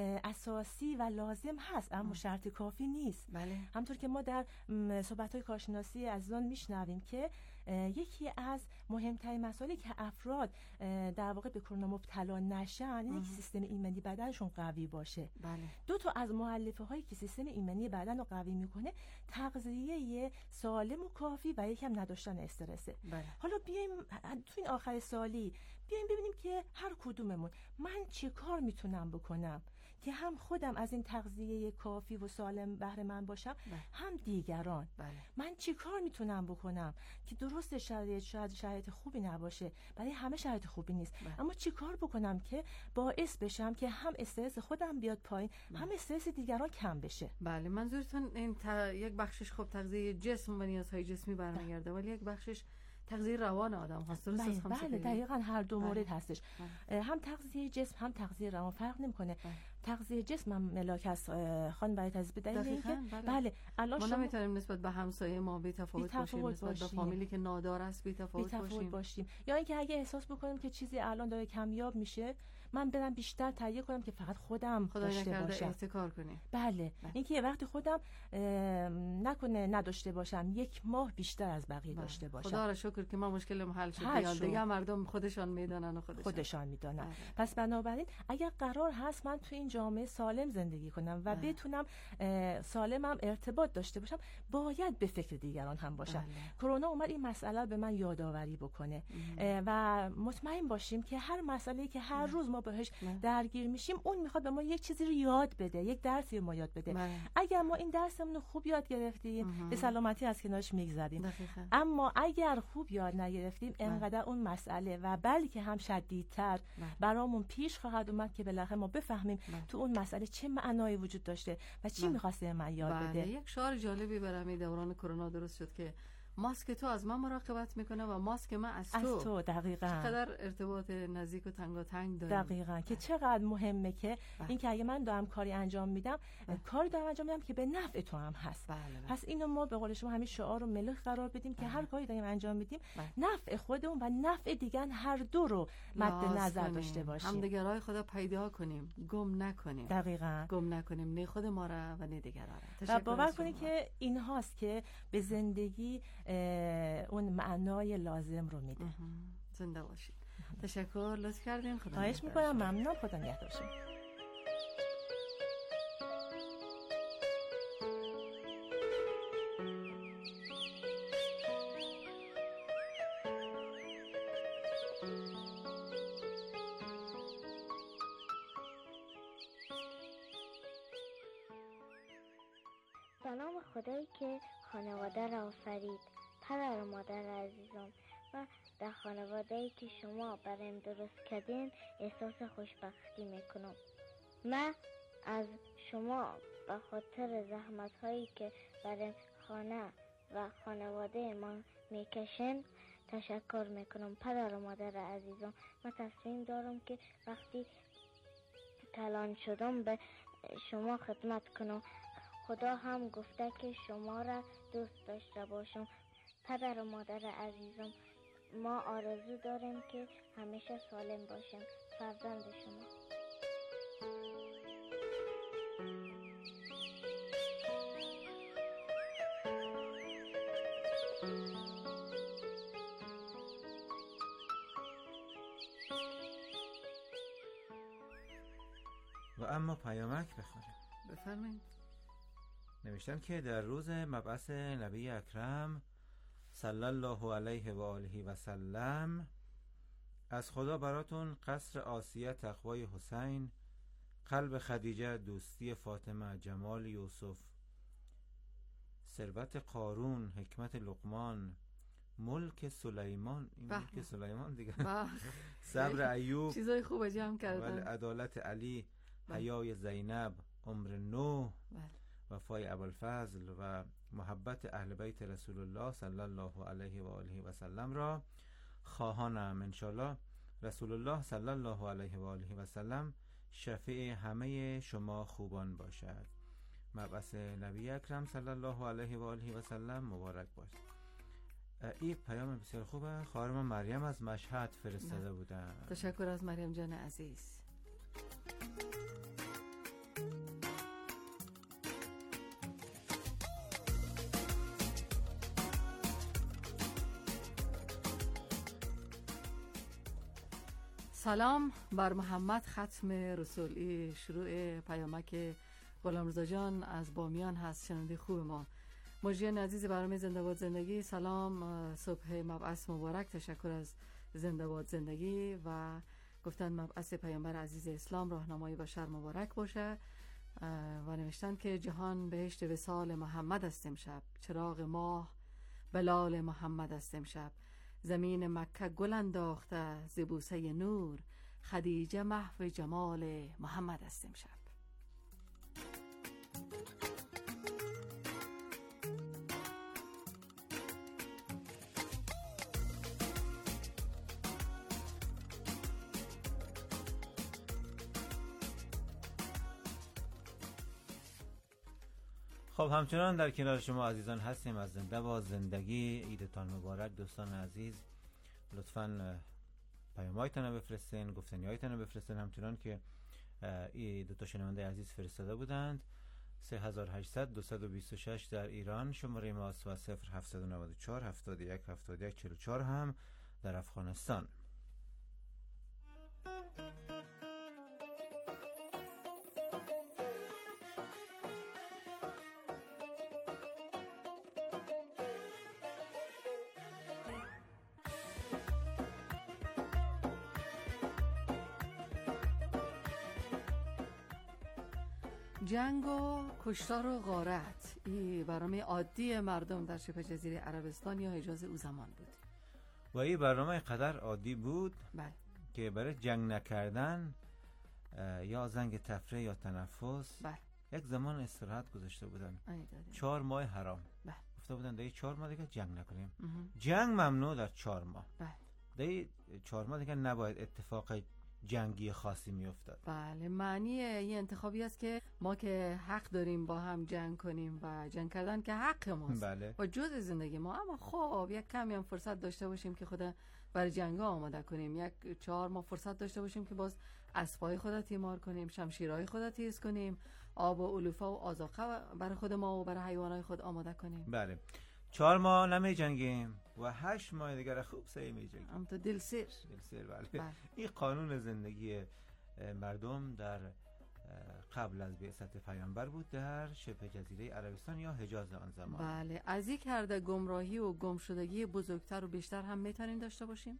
اساسی و لازم هست اما شرط کافی نیست. بله. همطور که ما در صحبت‌های کارشناسی عزیزان میشنویم که یکی از مهمترین مسائلی که افراد در واقع به کرونا مبتلا نشن اینه که سیستم ایمنی بدنشون قوی باشه. بله. دو تا از مؤلفه هایی که سیستم ایمنی بدن رو قوی میکنه تغذیه سالم و کافی و یکم نداشتن استرسه. بله. حالا بیایم تو این آخر سالی بیایم ببینیم که هر کدوممون من چه کار میتونم بکنم که هم خودم از این تغذیه کافی و سالم بهره مند باشم. بله. هم دیگران. بله. من چی کار میتونم بکنم که درست شرایط شاید شرایط خوبی نباشه، برای همه شرایط خوبی نیست. بله. اما چی کار بکنم که باعث بشم که هم استرس خودم بیاد پایین. بله. هم استرس دیگران کم بشه. بله، منظورتون این تا... یک بخشش خب تغذیه جسم و نیازهای جسمی برمیگرده، ولی یک بخشش تغذیه روان آدم هست. درست بله, بله دقیقاً هر دو بله. مورد هستش. بله. هم تغذیه جسم هم تغذیه روان فرق نمیکنه. بله. تغذیه جسم هم ملاک از خان برایت عزیز بدهید اینکه بله. بله الان ما نمیتونیم نسبت به همسایه ما بی تفاوت باشیم، نسبت به فامیلی که نادار است بی تفاوت باشیم. باشیم یا اینکه اگه احساس بکنیم که چیزی الان داره کمیاب میشه من برم بیشتر تهیه کنم که فقط خودم داشته باشم. احتکار کنیم. بله, بله. اینکه وقتی خودم نکنه نداشته باشم یک ماه بیشتر از بقیه بله. داشته باشم. خدا را شکر که ما مشکلم حل شد. دیگه مردم خودشان میدونن و خودشان خودشان میدونن. بله. پس بنابراین اگر قرار هست من تو این جامعه سالم زندگی کنم و بله. بتونم سالمم ارتباط داشته باشم باید به فکر دیگران هم باشم. بله. کرونا اومد این مسئله به من یادآوری بکنه و مطمئن باشیم که هر مسئله‌ای که هر روز ما بهش درگیر میشیم اون میخواد به ما یک چیزی رو یاد بده، یک درسی رو ما یاد بده. بله. اگر ما این درسمون رو خوب یاد گرفتیم به سلامتی از کنارش میگذریم. اما اگر خوب یاد نگرفتیم انقدر اون مسئله و بلکه هم شدیدتر برامون پیش خواهد اومد که بالاخره ما بفهمیم تو اون مسئله چه معنایی وجود داشته و چی میخواسته من یاد بله. بده. یک شعار جالبی برام دوران کرونا درست شد که ماسک تو از من مراقبت میکنه و ماسک من از تو. از تو دقیقاً. چقدر ارتباط نزدیک و تنگاتنگ داریم. دقیقاً بله. که چقدر مهمه که بله. این که اگه من دارم کاری انجام میدم بله. کاری دارم انجام میدم که به نفع تو هم هست. بله بله. پس اینو ما به قول شما همین شعار رو ملک قرار بدیم بله. که هر کاری داریم انجام میدیم بله. نفع خودمون و نفع دیگران هر دو رو مد نظر داشته باشیم. همدیگرای خدا پیدا کنیم، گم نکنیم. دقیقاً. گم نکنیم نه خود ما را و نه دیگران را. و باور کنید که این هاست که به زندگی اون معنای لازم رو میده. زنده باشید. تشکر، لطف کردین. خدا خواهش میکنم. ممنونم. خدا نگهدار شما. به نام خدایی که خانواده را آفرید، پدر و مادر عزیزم و در خانواده‌ای که شما برایم درست کردین احساس خوشبختی میکنم. من از شما به خاطر زحمت‌هایی که برای خانه و خانواده ما میکشن تشکر میکنم. پدر و مادر عزیزم، من تصمیم دارم که وقتی کلان شدم به شما خدمت کنم. خدا هم گفته که شما را دوست داشته باشم. پدر و مادر عزیزم، ما آرزو داریم که همیشه سالم باشیم. فرزند شما. و اما پیامک بخونیم. بفرمایید. نوشتن که در روز مبعث نبی اکرم صلی الله علیه و آله و سلم از خدا براتون قصر آسیه تقوای حسین، قلب خدیجه دوستی فاطمه، جمال یوسف، ثروت قارون، حکمت لقمان، ملک سلیمان، این ملک سلیمان دیگه، صبر ایوب، چیزای خوب جمع کردن، عدالت علی، حیای زینب، عمر نوح، وفای ابوالفضل و محبت اهل بیت رسول الله صلی الله علیه و آله و سلم را خواهانم. انشالله رسول الله صلی الله علیه و آله و سلم شفیع همه شما خوبان باشد. مبعث نبی اکرم صلی الله علیه و آله و سلم مبارک باشد. این پیام بسیار خوبه. خواهرم مریم از مشهد فرستاده بودن. تشکر از مریم جان عزیز. سلام بر محمد ختم رسولی. شروع پیامک غلامرضا جان از بامیان هست، شنونده خوب ما. مجریان عزیز برنامه زنده باد زندگی، سلام، صبح مبعث مبارک، تشکر از زنده باد زندگی و گفتن مبعث پیامبر عزیز اسلام راهنمای بشر مبارک باشه و نوشتن که جهان بهشت وصال محمد است امشب، چراغ ماه بلال محمد است امشب، زمین مکه گل انداخته ز بوسه نور، خدیجه محو جمال محمد است امشب. خب همچنان در کنار شما عزیزان هستیم از زنده با زندگی. عیدتان مبارک دوستان عزیز. لطفاً پیام‌هایتون رو بفرستین، گفتنی‌هایتون رو بفرستین، همچنان که این دو تا شنونده عزیز فرستاده بودند. سه هزار و هشتصد دویست و بیست و شش در ایران شماره ماست و صفر هفتصد و نود و چهار هفتاد و یک هفتاد و یک چهل و چهار هم در افغانستان. جنگ و کشتار و غارت این برنامه عادی مردم در شبه جزیره عربستان یا حجاز او زمان بود و این برنامه قدر عادی بود بله. که برای جنگ نکردن یا زنگ تفریح یا تنفس بله. یک زمان استراحت گذاشته بودن. چهار ماه حرام بله. گفته بودن دیگه چهار ماه دیگه جنگ نکنیم. جنگ ممنوع در چهار ماه بله. دیگه چهار ماه دیگه نباید اتفاق جنگی خاصی می افتاد. بله، معنی این انتخابی است که ما که حق داریم با هم جنگ کنیم و جنگ کردن که حق ماست بله. و جزء زندگی ما، اما خب یک کمی هم فرصت داشته باشیم که خود برای جنگ آماده کنیم. یک چهار ماه فرصت داشته باشیم که باز اسبای خود تیمار کنیم، شمشیرهای خود تیز کنیم، آب و علوفه و آذاقه برای خود ما و برای حیوانات خود آماده کنیم. بله، چهار ماه نمی جنگیم و هشت ماه دیگر خوب سعی می جنگیم. هم تو دل سیر دل سیر بله. بله. این قانون زندگی مردم در قبل از بعثت پیامبر بود در شبه جزیره عربستان یا حجاز آن زمان. بله، از این کرده گمراهی و گمشدگی بزرگتر و بیشتر هم میتونیم داشته باشیم.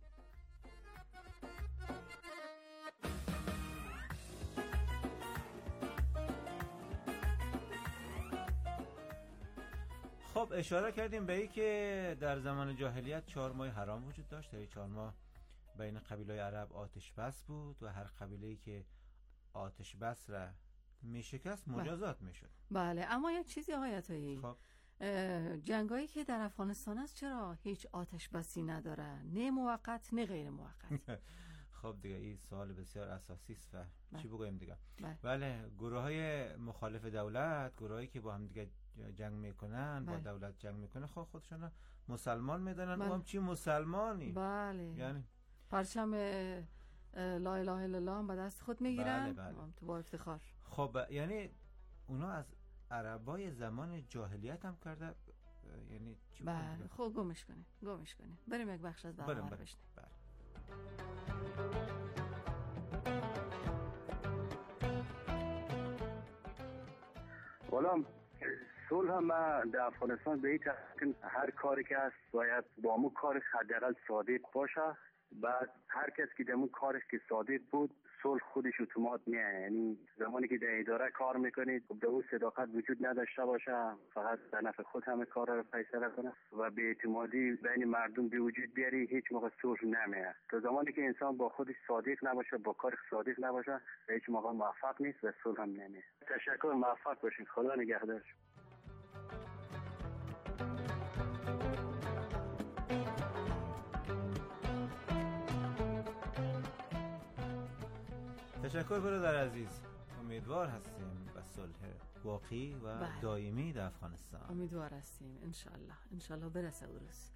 خب اشاره کردیم به این که در زمان جاهلیت چهار ماه حرام وجود داشت. در این چهار ماه بین قبیله عرب آتش بس بود و هر قبیله‌ای که آتش بس را میشکست مجازات میشد. بله، اما یک چیزی آقای عطایی، خب جنگایی که در افغانستان است چرا هیچ آتش بسی نداره؟ نه موقت نه غیر موقت. خب دیگه این سوال بسیار اساسی است و بله. چی بگویم دیگه. بله, بله گروه های مخالف دولت، گروهایی که با هم دیگه جنگ میکنن، بله. با دولت جنگ میکنه، خب خودشون مسلمان میدونن. بله. او هم چی مسلمانی؟ بله، یعنی پرچم لا اله الا الله هم به دست خود میگیرن. بله بله. تو با افتخار. خب یعنی اونا از عربای زمان جاهلیت هم کرده، یعنی چی؟ بله خب گمش کنیم گمش کنیم بریم یک بخش از برنامه رو بشنیم. بله. غلام صلح هم در افغانستان به این تحقیق هر کاری که هست باید با همون کار حداقل صادق باشه. بعد هر کس که در اون کارش که صادق بود صلح خودش اتومات میاد. یعنی زمانی که در اداره کار میکنید در اون صداقت وجود نداشته باشه، فقط در نفع خود همه کار رو فیصله کنه و به اعتمادی بین مردم به وجود بیاری، هیچ موقع صلح نمیاد. تا زمانی که انسان با خودش صادق نباشه، با کارش صادق نباشه، هیچ موقع موفق نیست و صلح هم نمیاد. تشکر، موفق باشین. خدا نگهدار. تشکر برادر عزیز. امیدوار هستیم به صلح واقعی و بله. دائمی در افغانستان. امیدوار هستیم انشالله انشالله برسه او روز.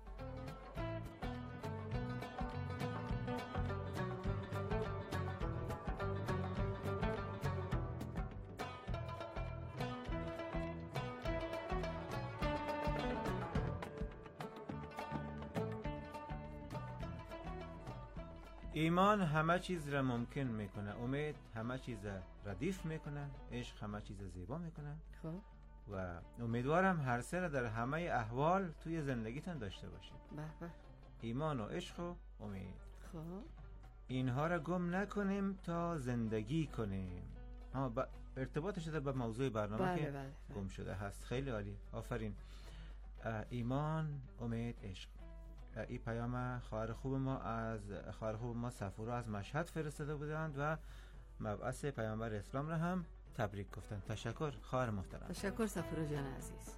ایمان همه چیز را ممکن میکنه، امید همه چیز را ردیف میکنه، عشق همه چیز زیبا میکنه. خب و امیدوارم هر سه را در همه احوال توی زندگیتان داشته باشید. بله. ایمان و عشق و امید. خب اینها را گم نکنیم تا زندگی کنیم. ها با ارتباط شده به موضوع برنامه بله، که بله، بله. گم شده هست. خیلی عالی، آفرین. ایمان، امید، عشق. این پیام خواهر خوب ما از خواهر خوب ما صفورا از مشهد فرستاده بودند و مبعث پیامبر اسلام را هم تبریک گفتند. تشکر خواهر محترم. تشکر صفورا جان عزیز.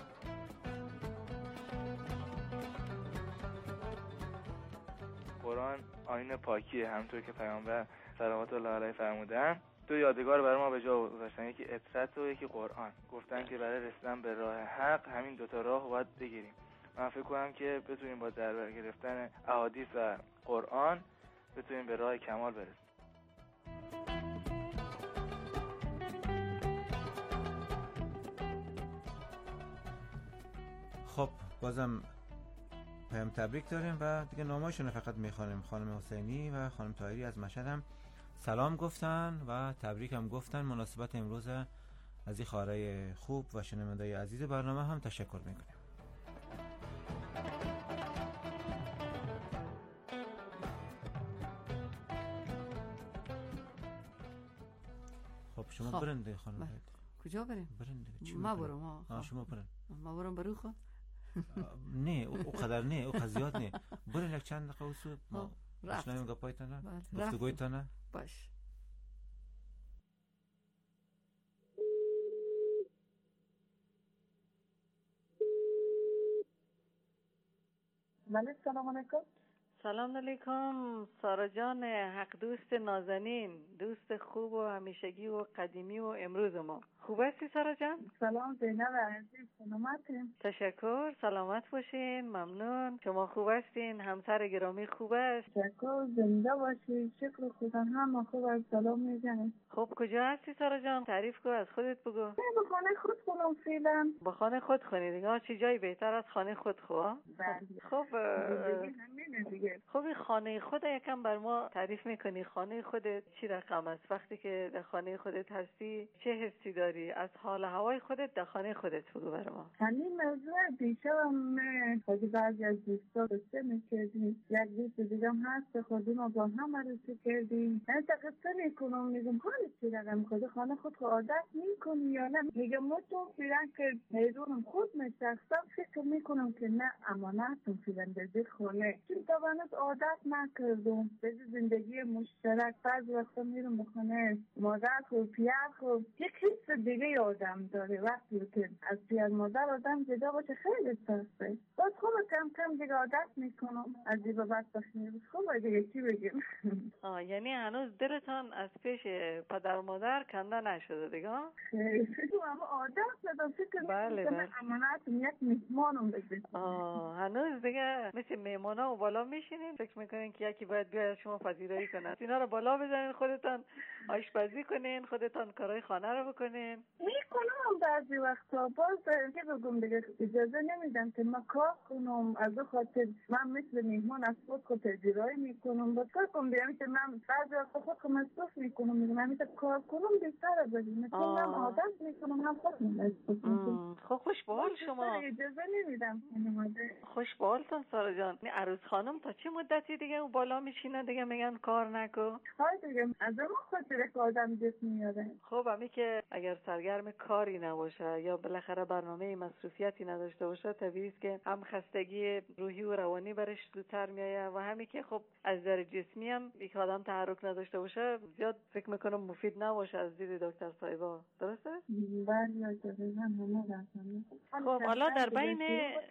قرآن آیین پاکیه، همونطور که پیامبر صلوات الله علیه فرمودن. دو یادگار برای ما به جا گذاشتن، یکی اطرت و یکی قرآن. گفتن که برای رسیدن به راه حق همین دوتا راه باید بگیریم. من فکر کنم که بتونیم با در بر گرفتن احادیث و قرآن بتونیم به راه کمال برسیم. خب بازم پیام تبریک داریم و دیگه نامه‌شون فقط میخوانیم. خانم حسینی و خانم طاهری از مشهد هم سلام گفتن و تبریک هم گفتن. مناسبت امروز از این خواهرای خوب و شنونده‌ی عزیز برنامه هم تشکر میکنیم. خب شما خب. برنده خانم. بله. کجا بریم؟ برنده چی ما می‌کنی؟ برم ما آه شما برن. ما برم برو خود. نه او قدر نه او قضیات نه. برن یک چند دقیقه وسو ما رفت. شنویم گپایتان بله. گفتگویتان. باش. بله سلام علیکم. سلام علیکم سارا جان، حق دوست نازنین، دوست خوب و همیشگی و قدیمی و امروز ما. خوب هستی سارا جان؟ سلام زینب عزیز، سلامتین؟ تشکر، سلامت باشین، ممنون. شما خوب هستین؟ همسر گرامی خوب است؟ تشکر، زنده باشی، شکر خدا هم خوب است. سلام میزنه. خب کجا هستی سارا جان؟ تعریف کن، از خودت بگو. من به خانه خود خونم فعلا. با خانه خود خونی دیگه؟ چی جایی بهتر از خانه خود خو؟ بله. خب همینه دیگه. خب خانه خود یکم بر ما تعریف میکنی؟ خانه خودت چی رقم است؟ وقتی که در خانه خودت هستی چه حسی داری؟ داری؟ از حال هوای خودت در خانه خودت بگو برای ما. همین موضوع دیشب هم خودی بعضی از دوستا قصه میکردیم، یک دوست دیگه هم هست خودی ما با هم عروسی کردیم. من تا قصه میکنم میگم حالی چی رقم خودی خانه خود خود عادت میکنی یا نه؟ میگم ما تو فیرن که حیرونم خود میشخصم فکر میکنم که نه امانتم فیرن در دل خانه چون توانت عادت نکردم به زندگی مشترک. بعض وقتا میرم به خانه مادر خود پیر خود یک حس دیگه آدم داره وقتی که از پیر مادر آدم جدا باشه خیلی سخته. باز خوب کم کم دیگه عادت میکنم از این بابت بخیر خوبه دیگه چی بگیم. آه یعنی هنوز دلتان از پیش پدر مادر کنده نشده دیگه؟ خیلی اما عادت ندارم فکر بله میکنم بله. امانتم یک میهمانم بگیم. آه هنوز دیگه مثل میمونا و بالا میشینین فکر میکنین که یکی باید بیاید شما پذیرایی کنن، اینا رو بالا بزنین، خودتان آشپزی کنین، خودتان کارهای خانه رو بکنین. میکنم بعضی وقتا باز که بگم دیگه اجازه نمیدم که من کار کنم، از او خاطر من مثل میهمان از خود خود پذیرایی میکنم. باز کار کنم دیگه که من بعضی وقتا خود خود مصرف میکنم میگم من میتونم کار کنم بیشتر بگیم مثل من عادت میکنم هم خود مصرف میکنم. خب خوش به حال شما. اجازه نمیدم خانواده. خوش به حالتون سارا جان. این عروس خانم تا چه مدتی دیگه اون بالا میشینه دیگه میگن کار نکو؟ های دیگه از اون خاطر که آدم جسم میاره. خب همی که اگر سرگرم کاری نباشه یا بالاخره برنامه مصروفیتی نداشته باشه طبیعی است که هم خستگی روحی و روانی برش زودتر میایه و همین که خب از نظر جسمی هم یک آدم تحرک نداشته باشه زیاد فکر میکنم مفید نباشه از دید دکتر صاحبا. درسته؟ بله دقیقاً همه رفتم. خب حالا در بین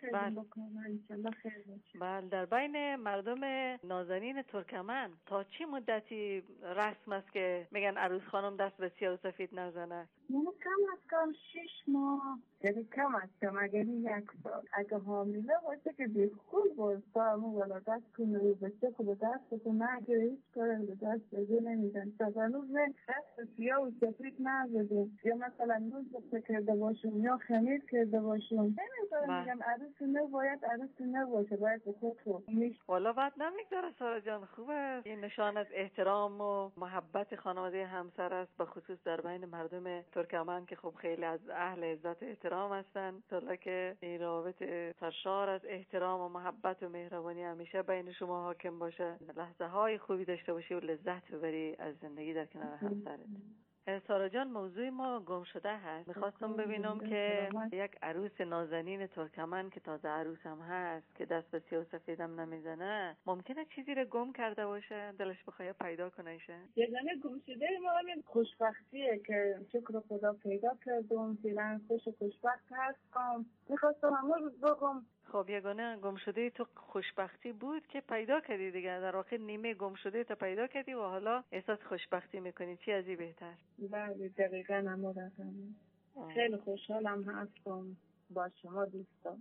بله در بین مردم نازنین ترکمن تا چه مدتی رسم است که میگن عروس خانم دست به سیاه و سفید نزنه؟ یعنی کم از کم شش ماه، یعنی کم از کم اگر یک سال اگه حامله باشه که بی خود باز تا همون ولادت کنه و بچه خود دست کنه نگه هیچ کار به دست بگه نمیدن. تفنوز دست سیاه و سفید نزده یا مثلا نوز بسته کرده باشون یا خمیر کرده باشون نمیدارم. میگم عروس نو باید عروس نو باشه، باید به خود خود میشه. والا بعد نمیگذاره سارا جان. خوبه این نشان از احترام و محبت خانواده همسر است، به خصوص در بین مردم ترکمن که خب خیلی از اهل عزت و احترام هستن. تا که این روابط سرشار از احترام و محبت و مهربانی همیشه بین شما حاکم باشه، لحظه های خوبی داشته باشی و لذت ببری از زندگی در کنار همسرت. سارا جان موضوع ما گم شده هست. میخواستم ببینم که یک عروس نازنین ترکمن که تازه عروس هم هست که دست به سیاه و سفید هم نمیزنه ممکنه چیزی رو گم کرده باشه دلش بخواد پیدا کنه شه؟ یگانه گم شده ما همین خوشبختیه که شکر خدا پیدا کردم، فعلا خوش و خوشبخت هستم. میخواستم همون روز بگم خب یگانه گم شده تو خوشبختی بود که پیدا کردی دیگه، در واقع نیمه گم شده تو پیدا کردی و حالا احساس خوشبختی میکنی. چی از این بهتر؟ بله دقیقاً همون رقم. خیلی خوشحالم هستم با شما دوستان.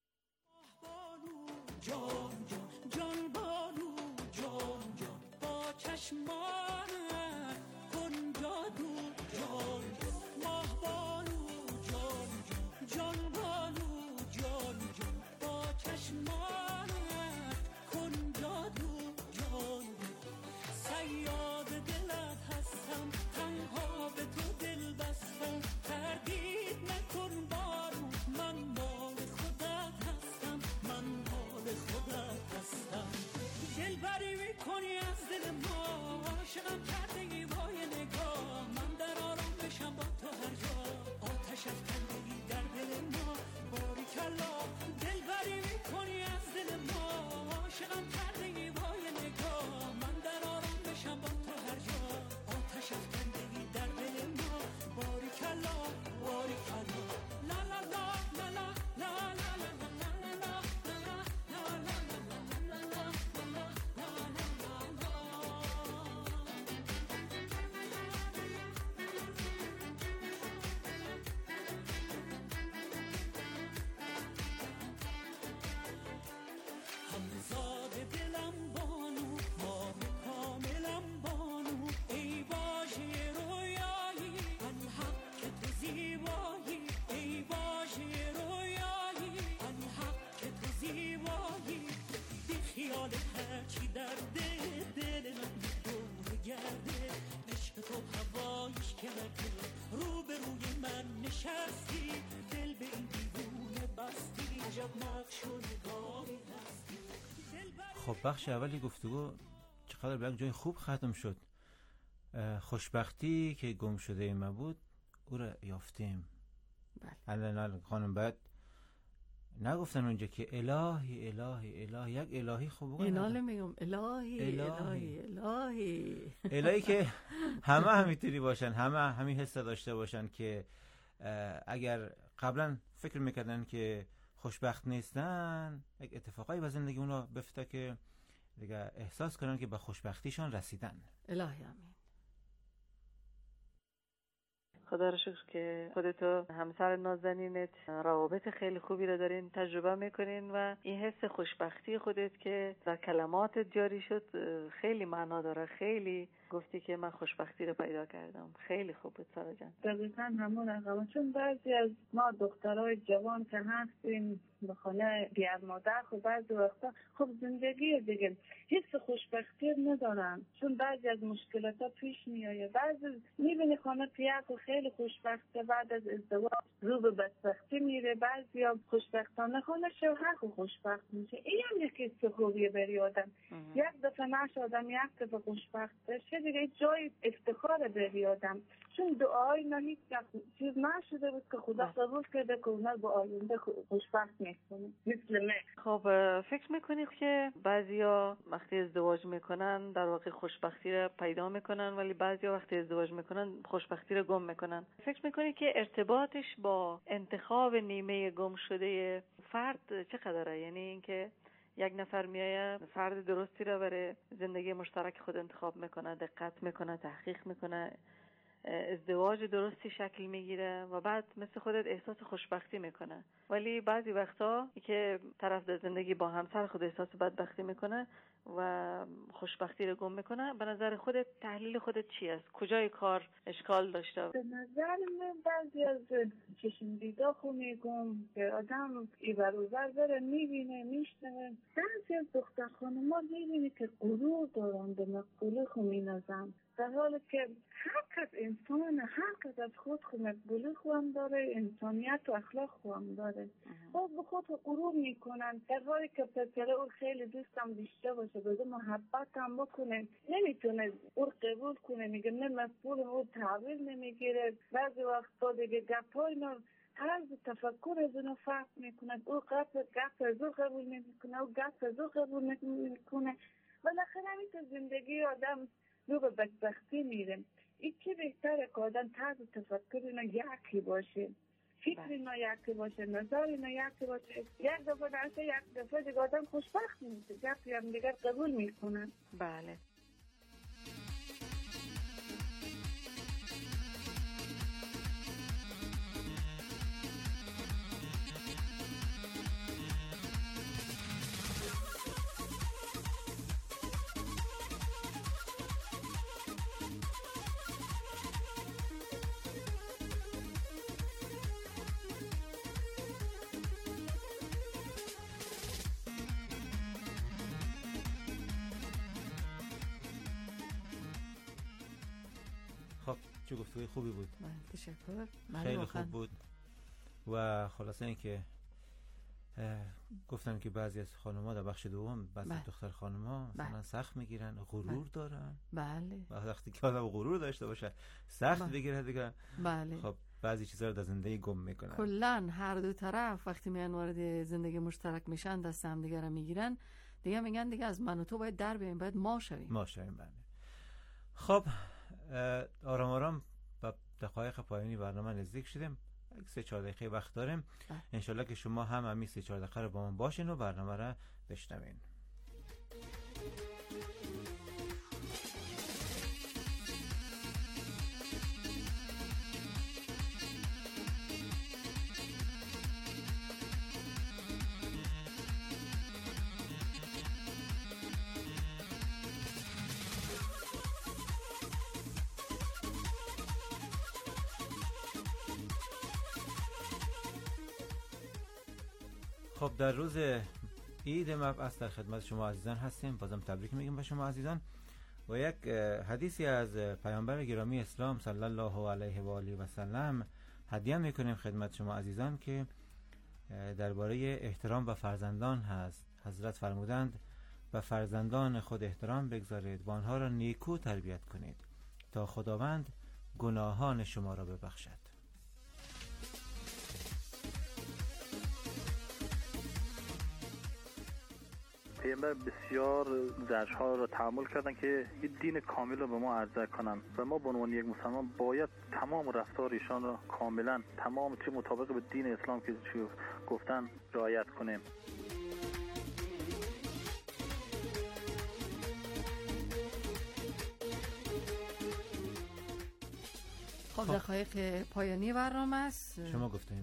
جان جان جان بانو جان جان با چشمان کن جادو جان ماه بانو جان جان جان بانو جان جان با چشمان کن جادو جان صیاد دلت هستم تنها به تو دل بستم تردید نکن بارو من مال خودت هستم من مال خودت هستم دلبری میکنی از دل ما عاشقم کرده ای وای نگاه من در آرام بشم با تو هر جا نشستی، دل به این دیوونه بستی، عجب نقش و نگاری هستی. خب بخش اولی گفتگو چقدر بلک جای خوب ختم شد. خوشبختی که گم شده ما بود او را یافتیم. الان الان خانم بعد نگفتن اونجا که الهی الهی الهی یک الهی خوب بگن اینا نمیگم الهی الهی الهی الهی که همه همینطوری باشن، همه همین حس داشته باشن که اگر قبلا فکر میکردن که خوشبخت نیستن، یک اتفاقایی به زندگی اونا بفته که دیگه احساس کنن که به خوشبختیشان رسیدن. الهی آمین. خدا رو شکر که خودت و همسر نازنینت روابط خیلی خوبی رو دارین، تجربه میکنین و این حس خوشبختی خودت که در کلماتت جاری شد خیلی معنا داره. خیلی گفتی که من خوشبختی رو پیدا کردم. خیلی خوب بود سارا جان. دقیقاً همون رقم، چون بعضی از ما دخترای جوان که هستیم به خانه بیار مادر، خب بعضی وقتا خب زندگی دیگه حس خوشبختی ندارن، چون بعضی از مشکلات ها پیش میایه. بعضی میبینی خانه پیاک و خیلی خوشبخته، بعد از ازدواج رو به بدبختی میره. بعضی ها خوشبختانه خانه شوهر خو خوشبخت میشه. این هم یکی خوبیه بری آدم یک دفعه نش آدم یک دفعه خوشبخت بشه، دیگه جای افتخار بری آدم، چون دعای نه هیچ چیز نشده بود که خدا قبول کرده که اونا با آینده خوشبخت میکنه مثل من. خب فکر میکنی که بعضیا وقتی ازدواج میکنن در واقع خوشبختی رو پیدا میکنن، ولی بعضیا وقتی ازدواج میکنن خوشبختی رو گم میکنن. فکر میکنی که ارتباطش با انتخاب نیمه گم شده فرد چقدره؟ یعنی اینکه یک نفر میایه فرد درستی رو برای زندگی مشترک خود انتخاب میکنه، دقت میکنه، تحقیق میکنه، ازدواج درستی شکل میگیره و بعد مثل خودت احساس خوشبختی میکنه. ولی بعضی وقتا که طرف در زندگی با همسر خود احساس بدبختی میکنه و خوشبختی رو گم میکنه، به نظر خودت تحلیل خودت چی است؟ کجای کار اشکال داشته؟ به نظر من بعضی از چشم دیدا خو میگم که آدم ایور اوور بره میبینه میشنوه. بعضی از دختر خانما میبینه که غرور دارن، به مقبوله خو مینازن، در حالی که هر کس انسان، هر کس از خود خو مقبوله خو هم داره، انسانیت و اخلاق خو هم داره. باز به خود غرور میکنن، در حالی که پسر او خیلی دوستم داشته باشه، بده محبت هم بکنه، نمیتونه او قبول کنه، میگه نه مسئول او تحویل نمیگیره. بعضی وقتا دیگه گپای نار طرز تفکر از اونو فرق میکنه، او گپ گپ از او قبول نمیکنه، او گپ از او قبول نمیکنه. بالاخره همین که زندگی آدم رو به بدبختی میره. این چه بهتره که آدم طرز تفکر اینا یکی باشه، فکر اینا یکی باشه، نظر اینا یکی باشه. یک دفعه نشه یک دفعه دیگه آدم خوشبخت میشه، گپی هم دیگر قبول میکنن. بله. خب چه گفتگوی خوبی بود. تشکر. خیلی خوب بود و خلاصه این که گفتن که بعضی از خانم‌ها در بخش دوم، بعضی از دختر خانم‌ها مثلا سخت میگیرن، غرور بله. دارن. بله. و وقتی که آدم غرور داشته باشه سخت بله. بگیره دیگه. بله. خب بعضی چیزا رو در زندگی گم میکنن. کلاً هر دو طرف وقتی میان وارد زندگی مشترک میشن، دست هم دیگه رو میگیرن، دیگه میگن دیگه از من و تو باید در بیایم، باید ما شویم. ما شویم بله. خب آرام آرام به دقایق پایانی برنامه نزدیک شدیم. سه چهار دقیقه وقت داریم. انشالله که شما هم همین سه چهار دقیقه رو با من باشین و برنامه رو بشنوین. خب در روز عید مبعث در خدمت شما عزیزان هستیم. بازم تبریک میگیم به شما عزیزان و یک حدیثی از پیامبر گرامی اسلام صلی الله علیه و آله و سلم هدیه میکنیم خدمت شما عزیزان که درباره احترام به فرزندان هست. حضرت فرمودند به فرزندان خود احترام بگذارید و آنها را نیکو تربیت کنید تا خداوند گناهان شما را ببخشد. پیامبر بسیار زجرها را تحمل کردن که این دین کامل رو به ما عرضه کنن و ما به عنوان یک مسلمان باید تمام رفتار ایشان را کاملا تمام چه مطابق به دین اسلام که گفتن رعایت کنیم. خب دقایق پایانی برنامه است. شما گفتین